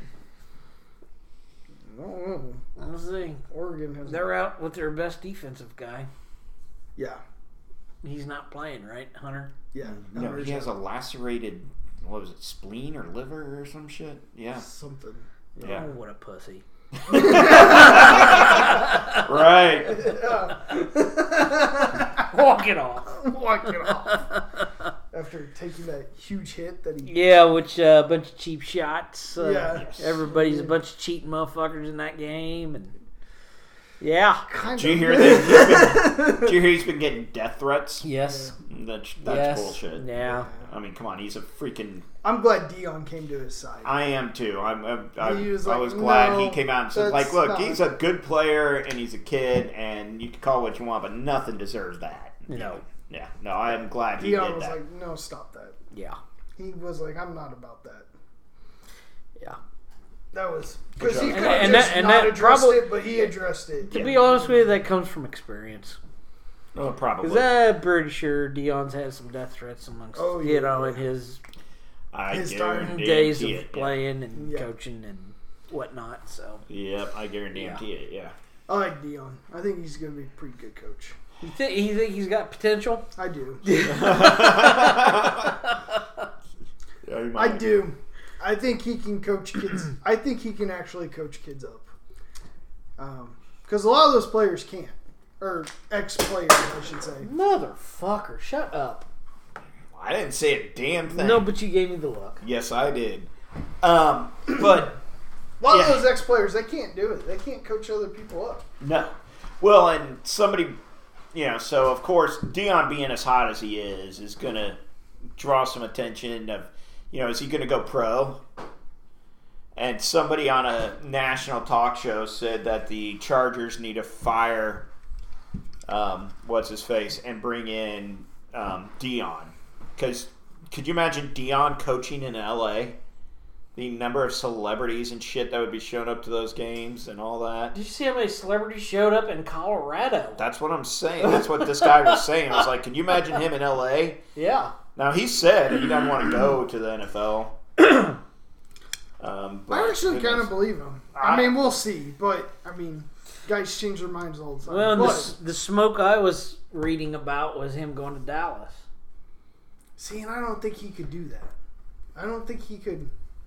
I don't know. We'll see. Oregon has. They're out with their best defensive guy. Yeah. He's not playing, right, Hunter? Yeah. No, he has a lacerated. What was it? Spleen or liver or some shit? Yeah. something. Yeah. Oh, what a pussy. Right. Walk it off. Walk it off. After taking that huge hit that he. Yeah, which a uh, bunch of cheap shots. Uh, Yeah. Yes. Everybody's a bunch of cheating motherfuckers in that game, and yeah. Kind Did you of. hear that? He's been, did you hear he's been getting death threats? Yes. That's that's yes. bullshit. Yeah. I mean, come on, he's a freaking. I'm glad Dion came to his side. I am too. I'm. I'm I, He was I like, was glad "No, he came out and said, that's like, look, not-" he's a good player and he's a kid, and you can call what you want, but nothing deserves that. No. Yeah. No, I am glad he Dion did was that. like, no, stop that. Yeah. He was like, I'm not about that. Yeah. That was because he And- could have and just that- and not that addressed probably- it, but he addressed it. To be honest with you, that comes from experience. Oh, probably. Because I'm pretty sure Dion's had some death threats amongst, Oh, you yeah. know, in his I his guarantee days of it. playing and Yeah. coaching and whatnot. So, Yeah. Yep, I guarantee Yeah. it. Yeah. I like Dion. I think he's going to be a pretty good coach. you think you think he's got potential? I do. Yeah, he I might. do. I think he can coach kids. I think he can actually coach kids up. Because a lot of those players can't. Or ex-players, I should say. Motherfucker, shut up. I didn't say a damn thing. No, but you gave me the look. Yes, I did. Um, but A lot Yeah. of those ex-players, they can't do it. They can't coach other people up. no. Well, and somebody, you know, so of course, Dion being as hot as he is, is going to draw some attention of, you know, is he going to go pro? And somebody on a national talk show said that the Chargers need to fire, um, what's his face, and bring in um, Dion. Because could you imagine Dion coaching in L A? The number of celebrities and shit that would be showing up to those games and all that. Did you see how many celebrities showed up in Colorado? That's what I'm saying. That's what this guy was saying. I was like, can you imagine him in L A? Yeah. Now, he said he doesn't want to go to the N F L. Um, but I actually who kind knows? of believe him. I, I- mean, we'll see, but I mean, guys change their minds all the time. Well, but, the, the smoke I was reading about was him going to Dallas. see, and I don't think he could do that. I don't think he could.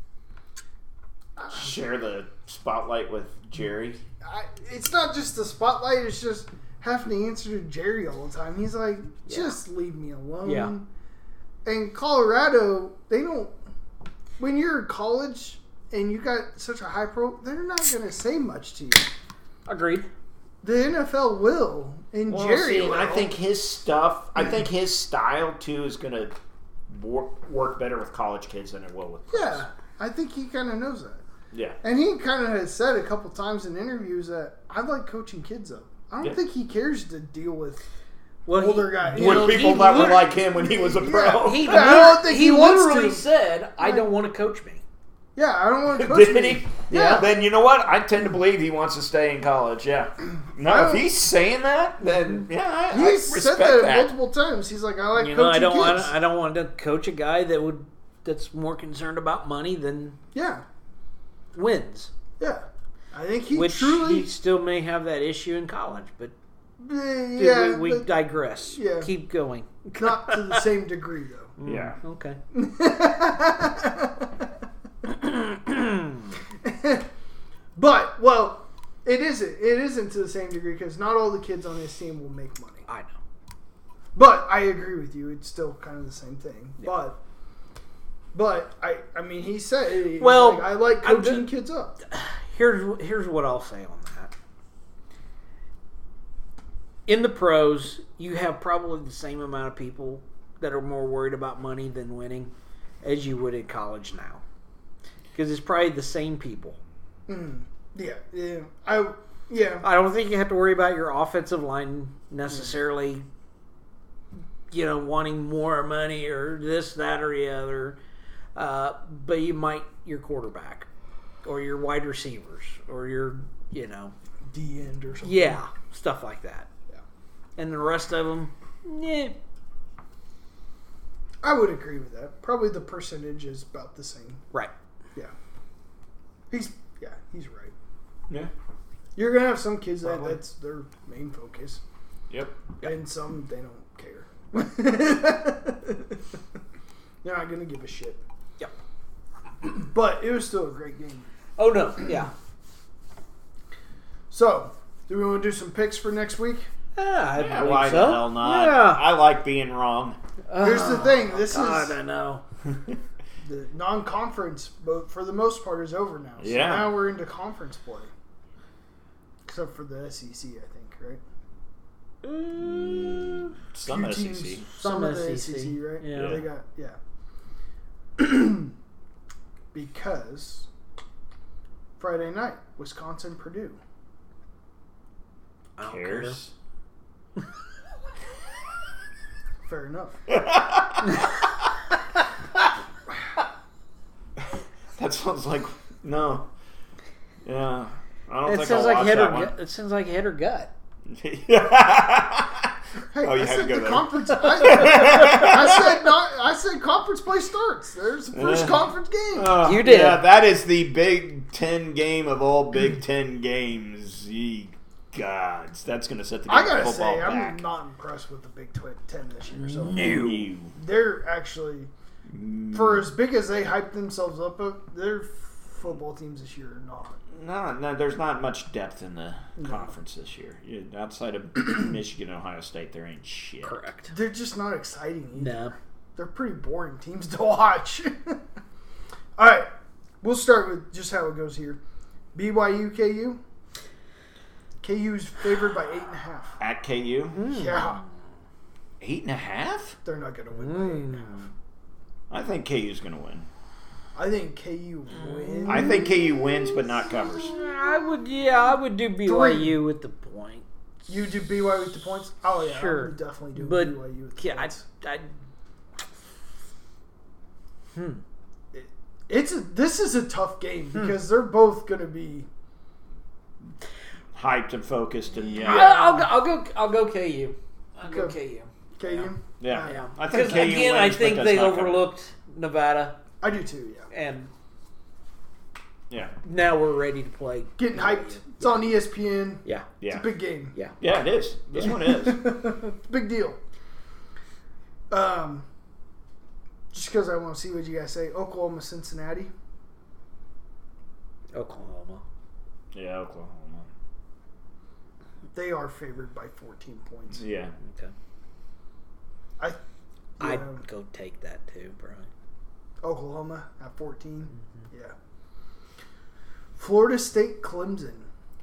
share the spotlight with Jerry. I, it's not just the spotlight; it's just having to answer to Jerry all the time. He's like, just leave me alone. Yeah. And Colorado, they don't. When you're in college and you got such a high pro, they're not going to say much to you. Agreed. The N F L will, and Well, Jerry see, will. and I think his stuff, I think his style too is going to work, work better with college kids than it will with pros. Yeah, I think he kind of knows that. Yeah. And he kind of has said a couple times in interviews that I like coaching kids up. I don't Yeah. think he cares to deal with Well, he- older guys. You With know, people he that were literally- like him when he was a pro. Yeah. He, I don't think he wants literally to. said, "I Like- don't want to coach me." Yeah, I don't want to coach Did me. he? Yeah. Then you know what? I tend to believe he wants to stay in college. Yeah. No, I if don't- he's saying that, then yeah, I, I He's respect said that, that. multiple times. He's like, I like You coaching know, I don't kids. want. I don't want to coach a guy that would that's more concerned about money than Yeah, wins. yeah. I think he Which truly. he still may have that issue in college, but uh, yeah, we, we but digress. Yeah. Keep going. not to the same degree though. Yeah. Okay. But well, it isn't. It isn't to the same degree because not all the kids on his team will make money. I know. But I agree with you. It's still kind of the same thing. Yeah. But, but I, I mean, he said, he's Well, like, I like I'm coaching ju- kids up. Here's here's what I'll say on that. In the pros, you have probably the same amount of people that are more worried about money than winning as you would in college now, because it's probably the same people. Mm, yeah, yeah. I, yeah. I don't think you have to worry about your offensive line necessarily, you know, wanting more money or this, that, or the other. Uh, but you might your quarterback or your wide receivers or your, you know, D end or something. yeah, stuff like that. Yeah. And the rest of them, yeah. I would agree with that. Probably the percentage is about the same. Right. Yeah. He's, yeah, he's right. Yeah. You're going to have some kids that Probably. that's their main focus. Yep. And some, they don't care. They're not going to give a shit. Yep. But it was still a great game. Oh, no. Yeah. So, do we want to do some picks for next week? Yeah, I Yeah, believe why so. the hell not? Yeah. I like being wrong. Here's the thing. This God, is I know. the non-conference, but for the most part, is over now. So Yeah. now we're into conference play. Except for the S E C, I think, right? Mm, Some Few S E teams- C. Some, Some of the S E S E C, C, right? yeah. They got, yeah. Because Friday night, Wisconsin, Purdue. I don't Cares. Fair enough. That sounds like no. Yeah. I don't It think sounds I'll like watch head that or one. gut. It sounds like head or gut. Hey, Oh, you I had to said go the there. conference. I, I said not. I said conference play starts. There's the first Yeah. conference game. Uh, You did. Yeah, that is the Big Ten game of all Big Ten games. Ye gods, that's going to set the game I of gotta football say, I'm back. not impressed with the Big Twi- Ten this year. So No. they're actually, for as big as they hype themselves up, uh, their football teams this year are not. No, no, there's not much depth in the No. conference this year. You, outside of Michigan and Ohio State, there ain't shit. Correct. They're just not exciting either. No. They're pretty boring teams to watch. All right, we'll start with just how it goes here. B Y U K U. K U's favored by eight and a half. At K U, Yeah, eight and a half. they're not going to win by eight and a half. Mm. I think K U's going to win. I think K U wins. I think K U wins, but not covers. I would, yeah, I would do B Y U with the point. You do B Y U with the points? Oh, yeah. Sure. I would definitely do But, B Y U with the Yeah, I, points. I, hmm. It's a, this is a tough game because they're both going to be. Hyped and focused, and yeah, I, I'll go. I'll go. I'll go K U. I'll go Okay. K U. K U. yeah. Yeah. I think Because K U again, wins, I but think does they not cover. overlooked Nevada. I do too. Yeah. And Yeah. now we're ready to play. Getting hyped. It's on E S P N. Yeah. Yeah. It's a big game. Yeah. Yeah, it is. This one is. It's a big deal. Um, just because I want to see what you guys say. Oklahoma, Cincinnati. Oklahoma. Yeah, Oklahoma. They are favored by fourteen points. Yeah. Okay. I. I'd Yeah. go take that too, Brian. Oklahoma at fourteen. Mm-hmm. Yeah. Florida State, Clemson.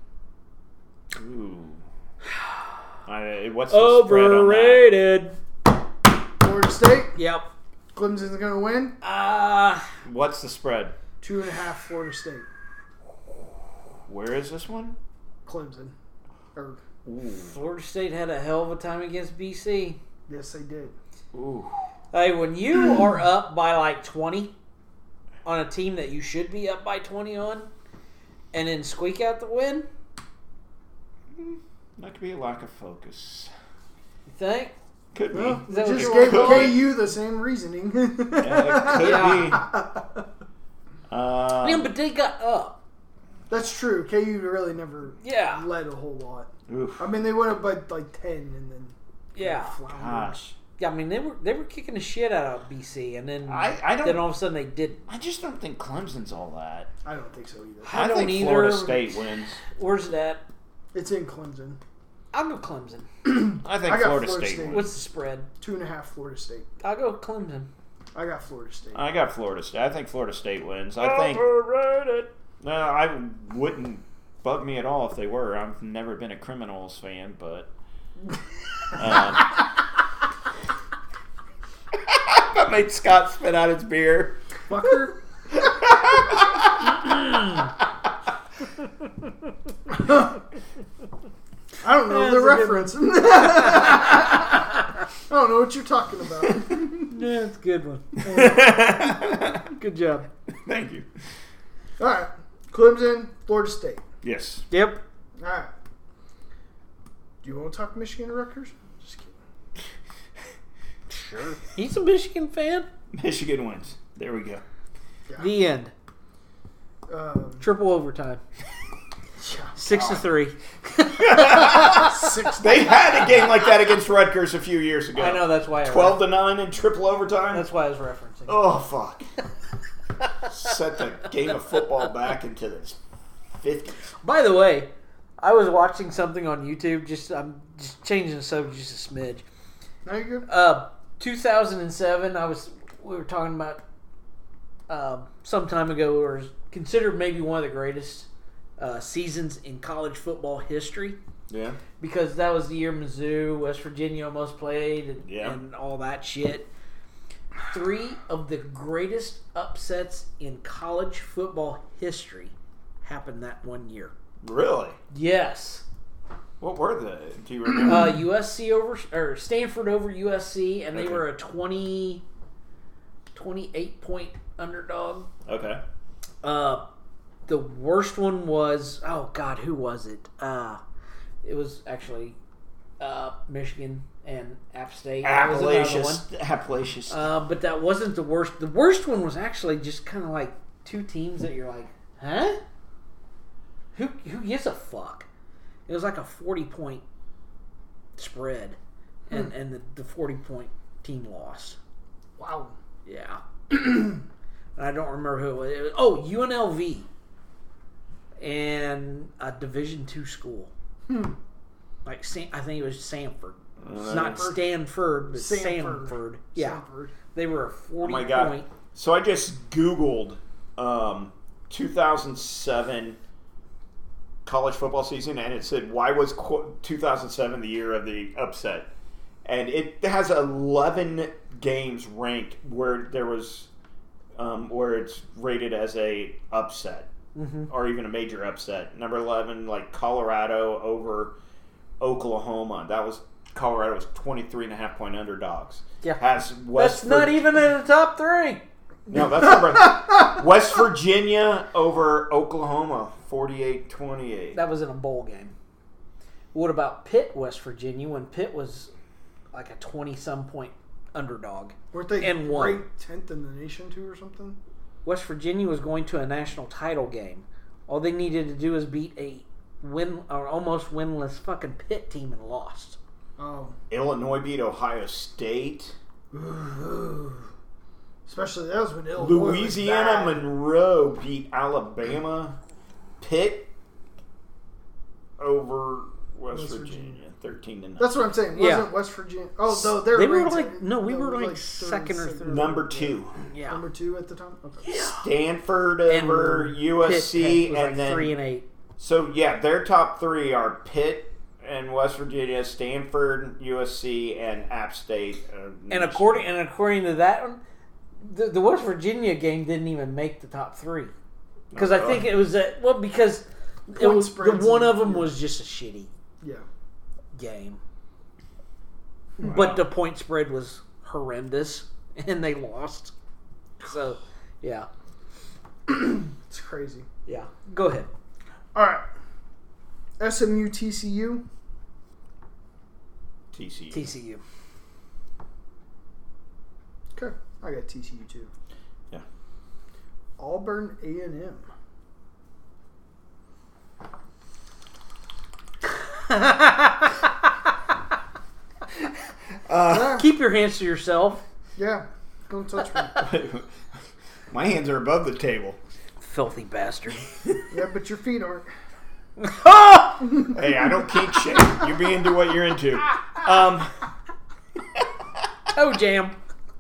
Ooh. I, what's the spread on that? Overrated. Florida State. Yep. Clemson's going to win. Uh, What's the spread? Two and a half Florida State. Where is this one? Clemson. Or, Ooh. Florida State had a hell of a time against B C. yes, they did. Ooh. Hey, when you are up by like twenty on a team that you should be up by twenty on, and then squeak out the win, That could be a lack of focus. you think? Could be. Well, Is that what just you're gave calling it? K U the same reasoning. Yeah, it could Yeah. be. Uh, yeah, but they got up. That's true. K U really never Yeah. led a whole lot. oof. I mean, they went up by like ten and then Yeah. floundered. Gosh. Yeah, I mean they were they were kicking the shit out of B C, and then I, I then don't. all of a sudden they did. I just don't think Clemson's all that. I don't think so either. I I, don't think either. Florida State wins. Where's that? It's in Clemson. I'll go Clemson. I think I got Florida, Florida State, State. wins. What's the spread? Two and a half Florida State. I'll go Clemson. I got Florida State. I got Florida State. I think Florida State wins. I think. No, I wouldn't bug me at all if they were. I've never been a Criminals fan, but. Um, that made Scott spit out his beer. Fucker. I don't know That's the a good reference. I don't know what you're talking about. Yeah, it's a good one. Good job. Thank you. All right. Clemson, Florida State. Yes. Yep. All right. Do you want to talk Michigan or Rutgers? Just kidding. Sure. He's a Michigan fan. Michigan wins. There we go. The end. Um, Triple overtime. Six to three. six. They had a game like that against Rutgers a few years ago. I know that's why. I Twelve to nine in triple overtime. That's why I was referencing. Oh fuck! Set the game of football back into the fifties. By the way, I was watching something on YouTube. Just I'm just changing the subject just a smidge. Now you're good. Uh, two thousand seven. I was we were talking about uh, some time ago, or considered maybe one of the greatest uh, seasons in college football history. Yeah. Because that was the year Mizzou, West Virginia almost played, and, Yeah. and all that shit. Three of the greatest upsets in college football history happened that one year. Really? Yes. What were the? Do you remember? Uh, U S C over, or Stanford over U S C, and they Okay. were a twenty, twenty-eight point underdog. okay. Uh, the worst one was, oh God, who was it? Uh, it was actually uh, Michigan and App State. That was another one. Appalachian. Appalachian. Uh, but that wasn't the worst. The worst one was actually just kind of like two teams that you're like, huh? Who who gives a fuck? It was like a forty point spread, and Hmm. and the, the forty point team lost. Wow. Yeah. I don't remember who it was. It was. Oh, U N L V and a Division two school. Hmm. Like San, I think it was Sanford. Uh, Not Stanford, but Sanford. Sanford. Yeah. Sanford. They were a oh forty my god. point. So I just Googled um, two thousand seven college football season, and it said, "Why was qu- two thousand seven the year of the upset?" And it has eleven games ranked where there was, um, where it's rated as a upset, Mm-hmm. or even a major upset. Number eleven, like Colorado over Oklahoma. That was Colorado was twenty-three and a half point underdogs. Yeah. Has West That's not Vir- even in the top three. No, that's number West Virginia over Oklahoma, forty-eight twenty-eight. That was in a bowl game. What about Pitt, West Virginia, when Pitt was like a twenty-some point underdog? Weren't they And one. ranked tenth in the nation too or something? West Virginia was going to a national title game. All they needed to do was beat a win or almost winless fucking Pitt team and lost. Oh. Illinois beat Ohio State. Especially that was when Illinois Louisiana was bad. Monroe beat Alabama. Pitt over West, West Virginia, Virginia. thirteen to nine. That's what I'm saying. Yeah. Wasn't West Virginia? Oh, no, they were, They were ranked- like- no, we they were like third, second or third. Number two. Yeah. Number two at the time. Okay. Stanford And over U S C, Pitt was and like then three and eight. so yeah, their top three are Pitt and West Virginia, Stanford, U S C, and App State. Uh, And according and according to that one, the, the West Virginia game didn't even make the top three because Oh, I think it was a, well because it Point was the spreads one and- of them yeah. was just a shitty Yeah. game, Wow. but the point spread was horrendous and they lost. So yeah, It's crazy. yeah. Go ahead. All right. S M U T C U. T C U. T C U. Okay. I got T C U too. Yeah. Auburn A and M. Uh, Keep your hands to yourself, Yeah. Don't touch me. my hands are above the table. filthy bastard. Yeah, but your feet aren't. Hey, I don't kink shame. You be into what you're into. Um, Toe jam.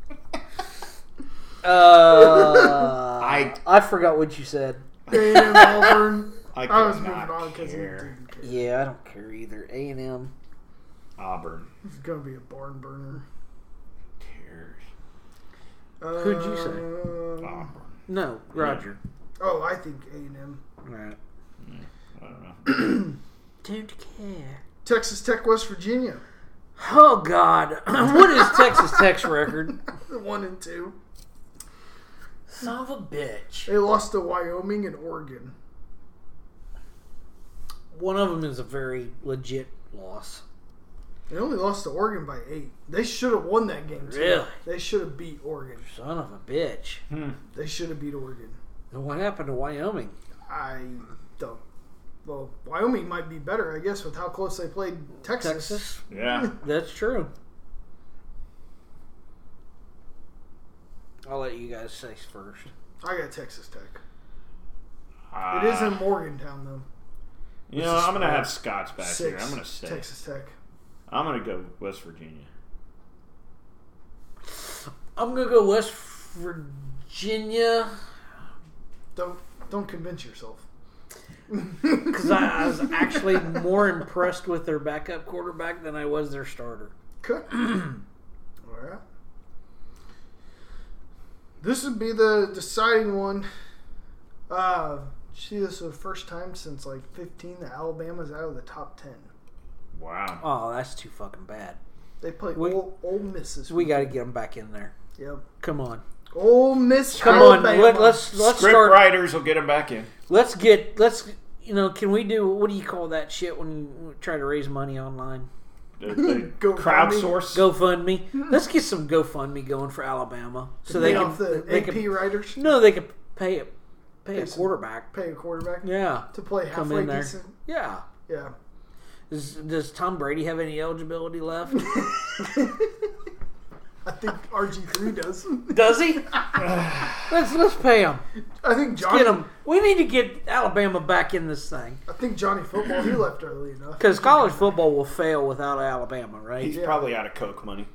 Uh, I- I forgot what you said. A and M Auburn. I I was could moving not on because he care. didn't care. Yeah, I don't care either. A and M. Auburn It's gonna be a barn burner. cares. Who'd you say? Um, Auburn. No, Roger. Oh, I think A and M. All right. I don't know. Don't care. Texas Tech, West Virginia. Oh God, what is Texas Tech's record? One and two. Son of a bitch. They lost to Wyoming and Oregon. One of them is a very legit loss. They only lost to Oregon by eight. They should have won that game too. Really? They should have beat Oregon. Son of a bitch. Hmm. They should have beat Oregon. And what happened to Wyoming? I don't. Well, Wyoming might be better, I guess, with how close they played Texas. Texas. Yeah. That's true. I'll let you guys say first. I got Texas Tech. Uh, It is in Morgantown, though. You know, I'm gonna have Scott's back Six. here. I'm gonna say. Texas Tech. I'm gonna go West Virginia. I'm gonna go West Virginia Don't don't convince yourself. because I, I was actually more impressed with their backup quarterback than I was their starter. Good. All right. This would be the deciding one. Uh, see, this is the first time since like fifteen that Alabama's out of the top ten. Wow. Oh, that's too fucking bad. They play We- Ole, Ole Miss this So we week. got to get them back in there. Yep. Come on, Ole Miss. come Alabama. on. Let, let's let's Script start. writers will get him back in. Let's get let's you know. Can we do what do you call that shit when you try to raise money online? The, the Go crowdsource. GoFundMe. Let's get some GoFundMe going for Alabama so they Pay can off the they A P can writers. no they can pay a pay a Pay some- quarterback. Pay a quarterback Yeah, to play come halfway in there. decent. Yeah. Yeah. Does, does Tom Brady have any eligibility left? I think R G three does. Does he? let's let's pay him. I think Johnny. Get him. We need to get Alabama back in this thing I think Johnny Football. He left early enough. because college football will fail without Alabama, right? He's Yeah. probably out of Coke money.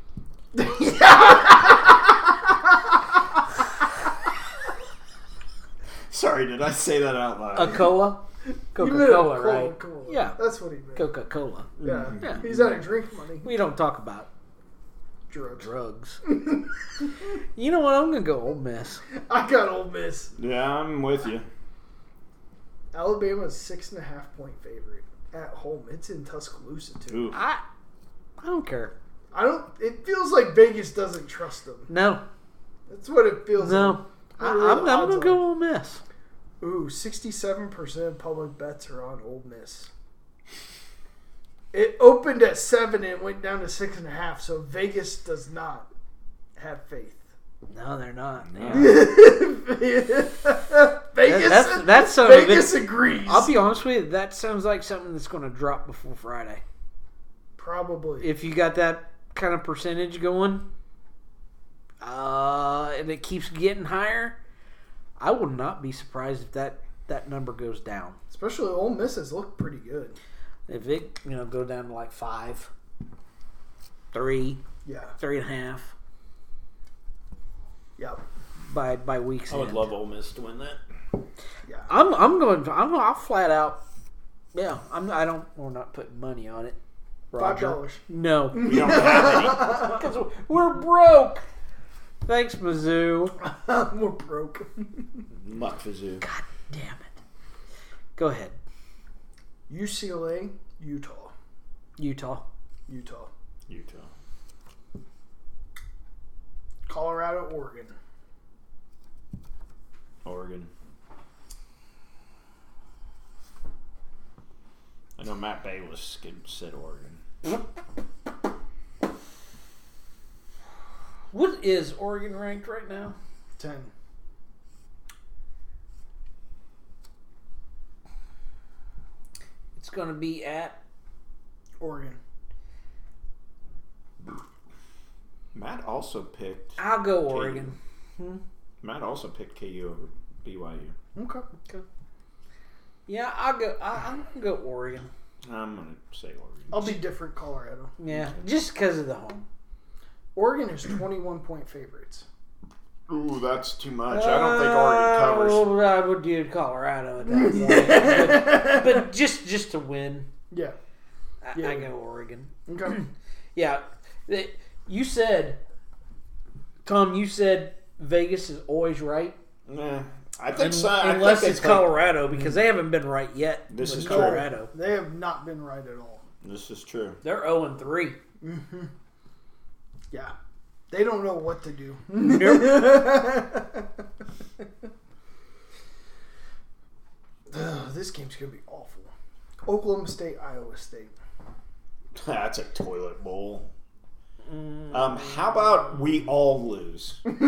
Sorry, did I say that out loud? A cola, Coca You meant Cola, right? Coca-Cola. Yeah, That's what he meant. Coca Cola. Yeah. Yeah. He's out of drink money. We don't talk about Drugs. drugs. You know what? I'm gonna go Ole Miss. I got Ole Miss. Yeah, I'm with you. Alabama's six and a half point favorite at home. It's in Tuscaloosa too. Ooh. I I don't care. I don't. It feels like Vegas doesn't trust them. No, That's what it feels no. like. I, What are I'm, the I'm odds gonna on go Ole Miss. it? Ooh, sixty-seven percent of public bets are on Ole Miss. It opened at seven and went down to six and a half. So Vegas does not have faith No, they're not. No. Vegas, that's that's something. Vegas agrees. I'll be honest with you. That sounds like something that's going to drop before Friday. Probably. If you got that kind of percentage going, uh, and it keeps getting higher, I will not be surprised if that, that number goes down. Especially Ole Miss has looked pretty good. If it you know go down to like five, three, Yeah. three and a half Yep. by by week's I would end. love Ole Miss to win that. Yeah. I'm I'm going. I'm I'll flat out. Yeah, I'm. I don't. We're not putting money on it. Five Roger. dollars. No, We don't have any. because we're broke. Thanks, Mizzou. We're broke. Muck Fazoo. God damn it. Go ahead, U C L A, Utah. Utah. Utah. Utah. Colorado, Oregon. Oregon. I know Matt Bayless said Oregon. What is Oregon ranked right now? Ten. It's going to be at. Oregon. Matt also picked. I'll go K U. Oregon. Hmm? Matt also picked K U over B Y U. Okay. Okay. Yeah, I'll go. I, I'm going to go Oregon. I'm gonna say Oregon. I'll be different, Colorado. Yeah, just because of the home. Oregon is twenty-one point favorites. Ooh, that's too much. I don't think Oregon covers. Uh, well, I would do Colorado at that point, but, but just just to win, Yeah. I, Yeah. I go Oregon. Okay. Yeah, the- you said, Tom. You said Vegas is always right, Nah, I think Un- so. I unless think it's they play- Colorado because they haven't been right yet. This with is true. Colorado. They have not been right at all. This is true. They're zero and three. Mm-hmm. Yeah. They don't know what to do. Ugh, this game's going to be awful. Oklahoma State, Iowa State. That's a toilet bowl. Um, how about we all lose? If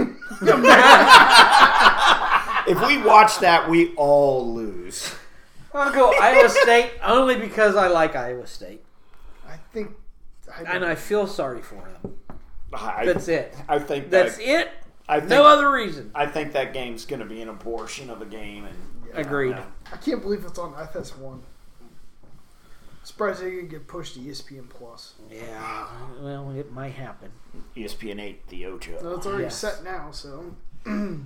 we watch that, we all lose. I'll go Iowa State only because I like Iowa State, I think. I and I feel sorry for them. I, That's it. I think That's that, it. I think, No other reason. I think that game's going to be an abortion of a game. And Agreed. uh, I can't believe it's on F S one. Surprised they didn't get pushed to E S P N Plus. Yeah. Well, it might happen. E S P N eight, the Ocho. No, it's already Yes. set now, so. Mm.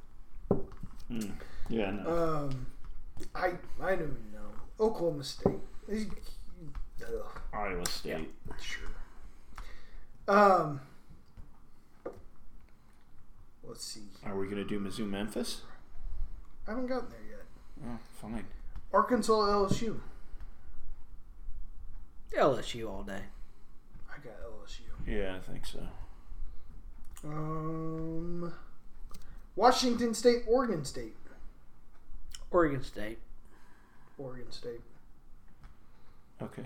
Yeah, no. Um, I I don't even know. Oklahoma State. These- Ugh, Iowa State. sure. Um, let's see. Are we going to do Mizzou Memphis? I haven't gotten there yet. Oh, fine. Arkansas L S U. L S U all day. I got L S U. Yeah, I think so. Um, Washington State, Oregon State. Oregon State. Oregon State. Okay.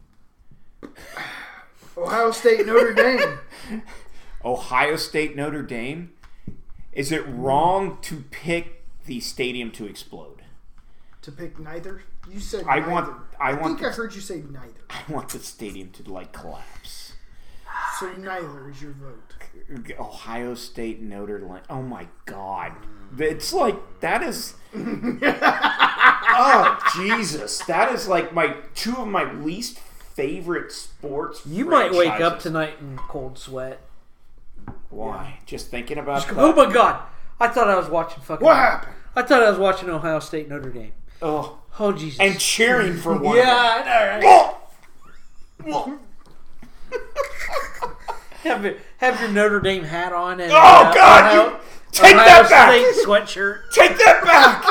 Ohio State, Notre Dame. Ohio State, Notre Dame. Is it wrong to pick the stadium to explode? To pick neither. You said I neither. want- I want think I the- heard you say neither. I want the stadium to like collapse. So neither is your vote. Ohio State, Notre Dame. Oh my God! It's like that is. Oh Jesus! That is like my two of my least favorite sports. You might wake up franchises. tonight in cold sweat. Why? Just thinking about that. Oh my God! I thought I was watching fucking. What happened? I thought I was watching Ohio State Notre Dame. Oh, Oh Jesus! and cheering for one. yeah, I know. Right? Oh! Oh! Have your have your Notre Dame hat on and Oh, uh, God, Ohio, you- take Ohio that back! State sweatshirt. Take that back!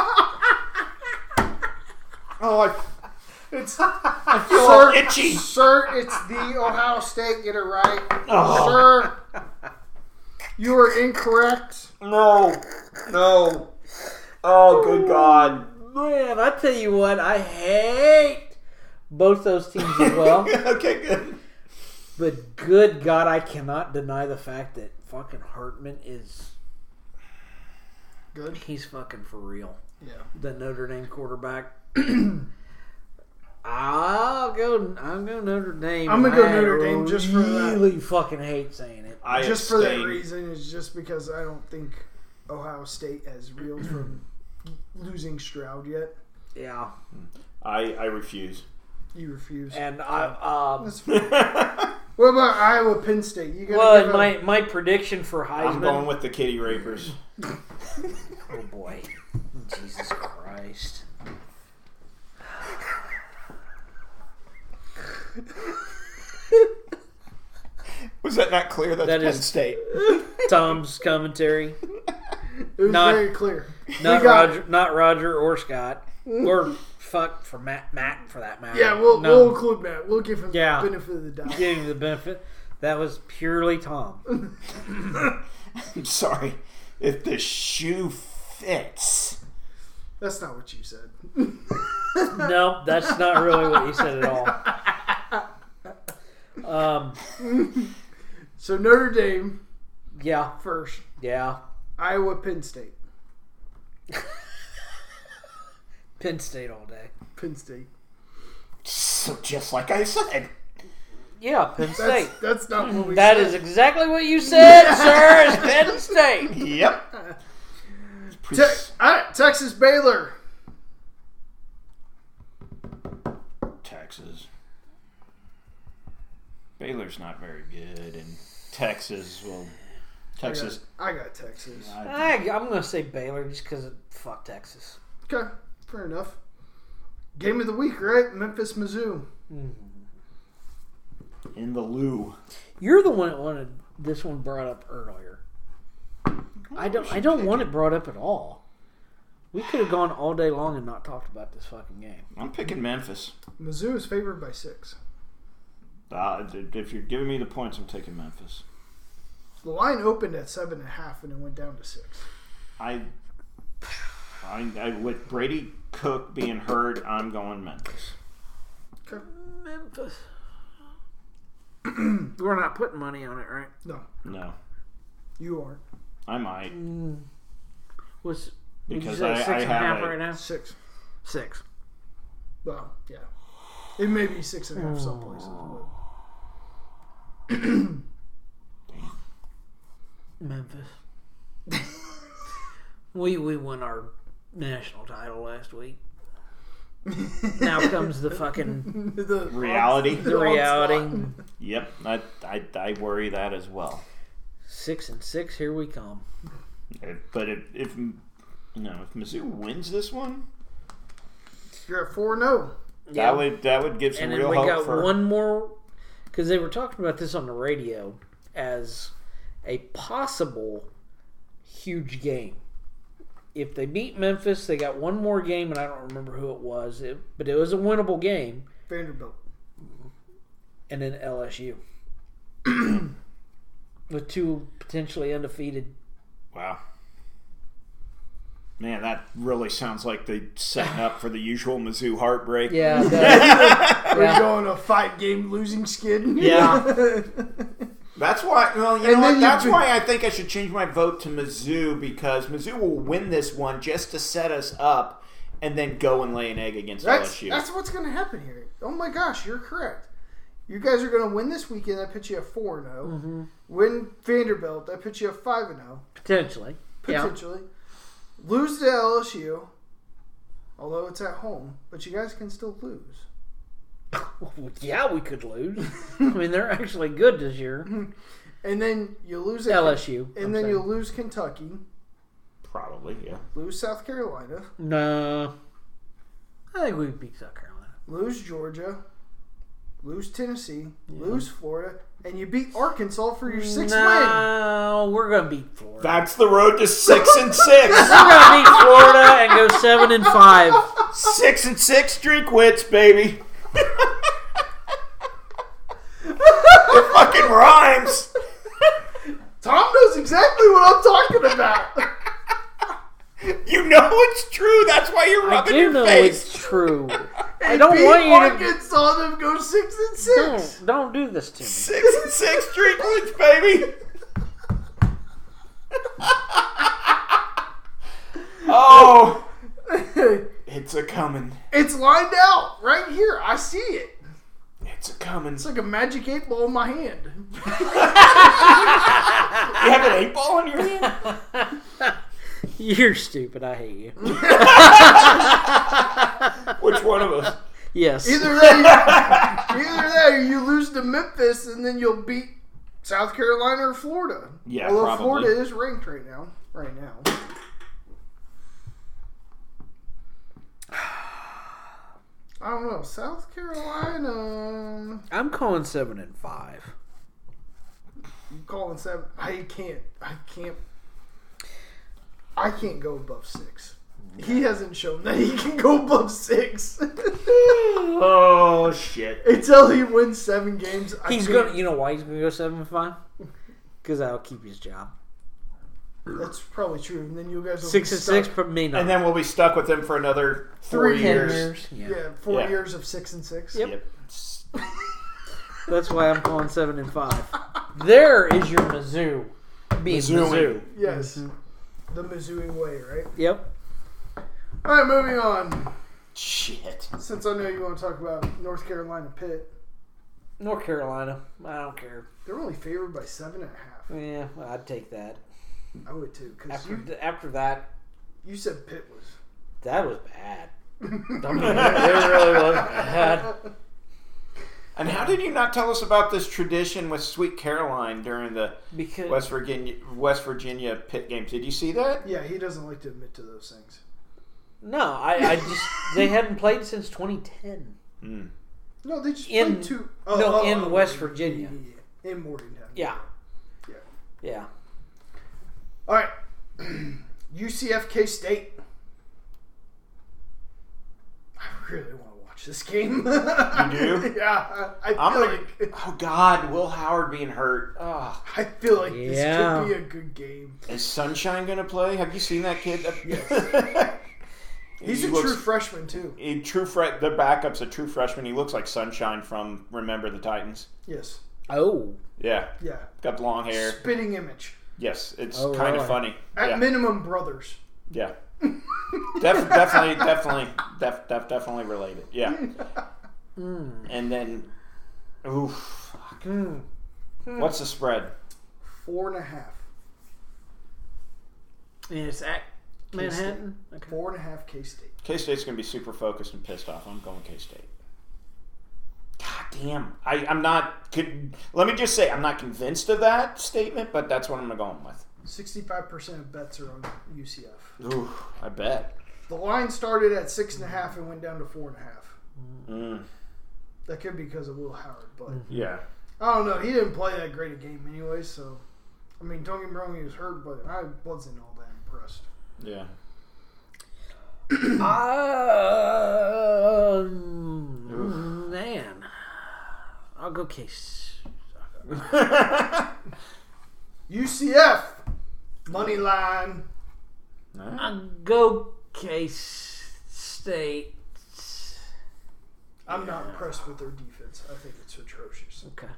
Oh, I, it's I feel all Sir, itchy. sir, it's the Ohio State. Get it right. Oh. Sir, you are incorrect. No, no. Oh, good God. Man, I tell you what, I hate both those teams as well. Okay, good. But good God, I cannot deny the fact that fucking Hartman is Good. He's fucking for real. Yeah. The Notre Dame quarterback. I'll go. I'm going Notre Dame. I'm gonna go I Notre Dame just for that. Really fucking hate saying it. I just for that abstain. reason is just because I don't think Ohio State has reeled from losing Stroud yet. Yeah. I I refuse. You refuse. And I. Um, That's fine. What about Iowa Penn State? You gotta well, give my a, my prediction for Heisman. I'm going with the Kitty Rapers. Oh boy, Jesus Christ. Was that not clear? That's That Penn is- State. Tom's commentary. it was not- very clear. Not We got- Roger. Not Roger or Scott or fuck for Matt. Matt for that matter. Yeah, we'll No. we'll include Matt. We'll give him Yeah. the benefit of the doubt. Giving the benefit. That was purely Tom. I'm sorry. If the shoe fits. That's not what you said. No, that's not really what you said at all. Um. So Notre Dame Yeah. first. Yeah. Iowa Penn State. Penn State all day. Penn State. So just like I said. Yeah, Penn State. That's, that's not what we That said. is exactly what you said, sir. Is Penn State. Yep. Te- all right, Texas Baylor. Texas. Baylor's not very good, and Texas, well, Texas. I got, I got Texas. I, I'm going to say Baylor just because of fuck Texas. Okay, fair enough. Game of the week, right? Memphis, Mizzou. In the loo. You're the one that wanted this one brought up earlier. I don't. I don't want it brought up at all. We could have gone all day long and not talked about this fucking game. I'm picking Memphis. Mizzou is favored by six. Uh, if you're giving me the points, I'm taking Memphis. The line opened at seven and a half and it went down to six. I, I, I with Brady Cook being hurt, I'm going Memphis. Okay. Memphis. We're not putting money on it, right? No, No, you aren't. I might What's did you because say I, six I and a have half a, right now? Six. Six. Well, yeah. It may be six and a half some places. But Memphis. we we won our national title last week. Now comes the fucking the Reality. the reality. Yep, I, I, I worry that as well. Six and six, here we come. If, but if, if you know if Mizzou wins this one, You're at four and oh. that would that would give some And then real we hope got for one more because they were talking about this on the radio as a possible huge game. If they beat Memphis, they got one more game, and I don't remember who it was, it, but it was a winnable game. Vanderbilt. And then L S U with two potentially undefeated. Wow. Man, that really sounds like they setting up for the usual Mizzou heartbreak. Yeah, that, We're yeah. going a five game losing skid. Yeah. That's why. Well, you And know then what? you That's be- why I think I should change my vote to Mizzou because Mizzou will win this one just to set us up, and then go and lay an egg against That's, L S U. that's what's going to happen here. Oh my gosh, you're correct. You guys are going to win this weekend. That puts you at four and oh. Mm-hmm. Win Vanderbilt. That puts you at five and oh. Potentially. Potentially. Lose to L S U. Although it's at home. But you guys can still lose. Yeah. Yeah, we could lose. I mean, they're actually good this year. And then you lose at L S U. And I'm then saying. you'll lose Kentucky. Probably, yeah. Lose South Carolina. No. I think we beat South Carolina. Lose Georgia. Lose Tennessee. Lose Florida. And you beat Arkansas for your sixth win. No, we're going to beat Florida. That's the road to six and six. We're going to beat Florida and go seven and five. Six and six drink wits, baby. It fucking rhymes. Tom knows exactly what I'm talking about. You know it's true. That's why you're I rubbing do your know face. it's true. I They don't beat want you to. Arkansas to go six and six. Don't, don't do this to me. Six and six drink wits, baby. Oh, it's a coming. It's lined out right here. I see it. It's a coming. It's like a magic eight ball in my hand. You have an eight ball in your hand? You're stupid. I hate you. Which one of us? Yes. Either that, either that, or you lose to Memphis, and then you'll beat South Carolina or Florida. Yeah, although probably. Florida is ranked right now. Right now. I don't know. South Carolina. I'm calling seven and five. You calling seven? I can't. I can't. I can't go above six. He hasn't shown that he can go above six. Oh shit! Until he wins seven games, I He's can't- gonna. You know why he's gonna go seven and five? Because that'll keep his job. That's probably true. And then you guys will Six be and stuck. six, but me not. And then we'll be stuck with him for another four Three years. years. Yeah. Yeah, four Yeah. years of six and six. Yep. That's why I'm calling seven and five. There is your Mizzou. Being Mizzouing. Mizzou. Yes. Mm-hmm. The Mizzouing way, right? Yep. All right, moving on. Shit. Since I know you want to talk about North Carolina Pitt, North Carolina. I don't care. they're only favored by seven and a half. Yeah, well, I'd take that. I would too, because After you, th- after that, you said Pitt was. that was bad. I mean, it really was bad. And how did you not tell us about this tradition with Sweet Caroline during the Because West Virginia West Virginia Pitt games? Did you see that? Yeah, he doesn't like to admit to those things. no, I, I just they hadn't played since twenty ten. Mm. No, they just In- played two. no, in West Virginia. Yeah, yeah, yeah. In Morgantown. Yeah, Yeah. yeah. All right. U C F K State. I really want to watch this game. You do? Yeah. I, I I'm feel gonna. like Oh God, Will Howard being hurt. Oh, I feel like this Yeah. could be a good game. is Sunshine gonna play? Have you seen that kid? He's He a looks- true freshman too. A true fre- the backup's a true freshman. He looks like Sunshine from Remember the Titans. Yes. Oh, Yeah, Yeah. got the long hair. Spitting image. Yes, it's Oh, kind really? of funny. At Yeah, minimum, brothers. yeah. Def- definitely, definitely, def- def- definitely related. Yeah. mm. And then, oof. Mm. What's the spread? Four and a half. And it's at K-State. Manhattan. Okay. Four and a half K State. K-State's going to be super focused and pissed off. I'm going K-State. God damn. I, I'm not... Could, let me just say, I'm not convinced of that statement, but that's what I'm going with. Sixty-five percent of bets are on U C F. Ooh, I bet. The line started at six and a half and went down to four and a half. Mm, That could be because of Will Howard, but yeah. I don't know. He didn't play that great a game anyway, so I mean, don't get me wrong, he was hurt, but I wasn't all that impressed. Yeah. Um, man, I'll go Case. U C F money line. I'll go Case State. I'm not impressed with their defense. I think it's atrocious. Okay.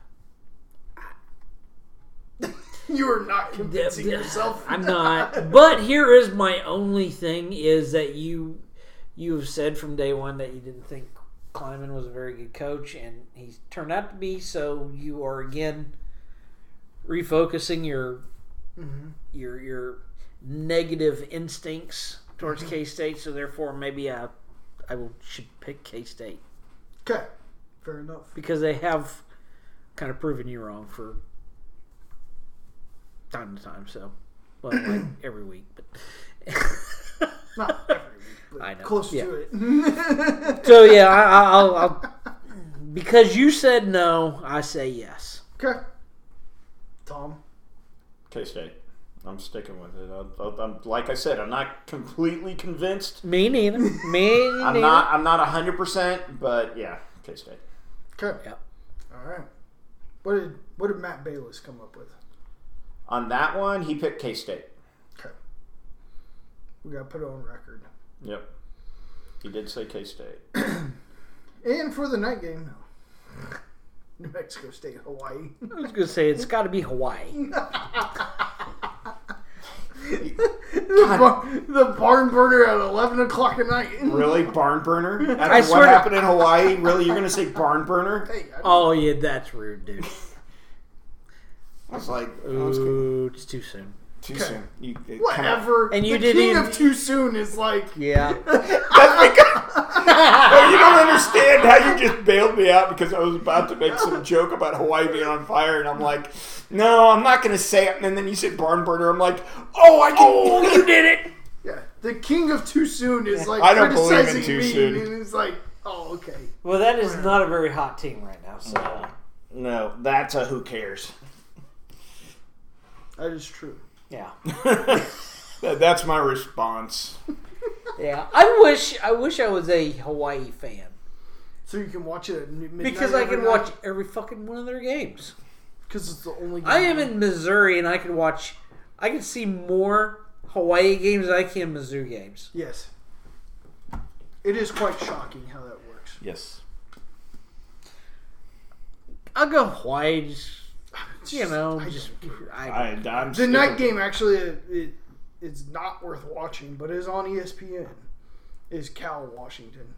You are not convincing yourself. I'm not. But here is my only thing: is that you you have said from day one that you didn't think Kleiman was a very good coach, and he's turned out to be. So you are again refocusing your Mm-hmm. your your negative instincts towards K-State. So therefore, maybe I I will should pick K-State Okay, fair enough. because they have kind of proven you wrong for time to time. So, well, like every week, but. Not every week, but I know. close Yeah. to it. So yeah, I, I- I'll, I'll because you said no, I say yes. Okay, Tom. K-State. I'm sticking with it. I'll, I'll, I'm, like I said, I'm not completely convinced. Me neither. Me I'm neither. not. I'm not one hundred percent, but yeah, K-State. Okay. Yep. All right. What did what did Matt Bayless come up with? On that one, he picked K-State. Okay. We got to put it on record. Yep. He did say K-State. And for the night game, no. New Mexico State, Hawaii. I was gonna say it's got to be Hawaii. the, bar, the barn burner at eleven o'clock at night. Really? Barn burner? After I what swear to- happened in Hawaii? Really? You're going to say barn burner? Hey, I- Oh yeah, that's rude, dude. I was like, oh, it's good. Ooh, it's too soon. Too Okay. soon. You, it- come on. whatever. And you the didn't king even- of too soon is like. Yeah. That's because well, you don't understand how you just bailed me out because I was about to make some joke about Hawaii being on fire, and I'm like, no, I'm not going to say it. And then you said barn burner. I'm like, oh, I can. Oh, you did it. Yeah, the king of too soon is like I don't believe in criticizing too me, soon. and it's like, oh, okay. Well, that is not a very hot team right now. So No, that's a who cares. That is true. yeah, That- That's my response. yeah. I wish I wish I was a Hawaii fan So you can watch it at midnight because I every can night? watch every fucking one of their games. Because it's the only. Game I am in Missouri and I can watch. I can see more Hawaii games than I can Mizzou games. Yes. It is quite shocking how that works. Yes. I'll go Hawaii. Just, It's you just- know, I just don't care. I, I, I'm The sticking- night game actually, it, it it's not worth watching, but it's on E S P N. Is Cal Washington?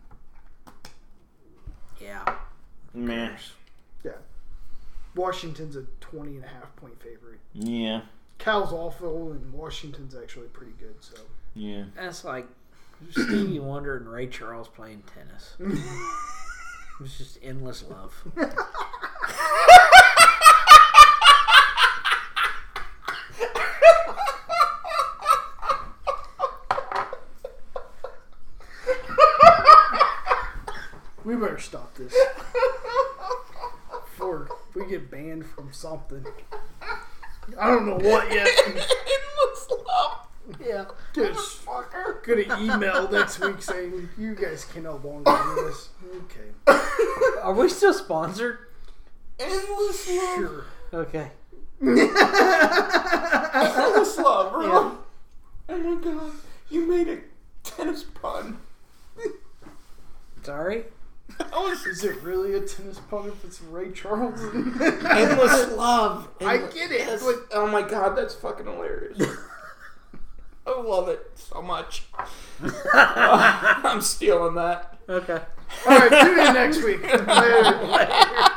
yeah. Man. Yeah. Washington's a twenty and a half point favorite. Yeah. Cal's awful, and Washington's actually pretty good. So Yeah. That's like Stevie Wonder and Ray Charles playing tennis. It was just endless love. we better stop this before we get banned from something. I don't know what yet. Endless love. Yeah. Get Fucker. gonna email next week saying you guys can no longer do this. Okay. Are we still sponsored? Endless love. Sure. Okay. Endless love, really? Yeah. Oh my god. You made a tennis pun. Sorry? That was Is it really a tennis pun if it's Ray Charles? endless love. I Endless- get it, yes. but- Oh my god, that's fucking hilarious. I love it so much. Oh, I'm stealing that. Okay. All right, tune in next week. Later. Later.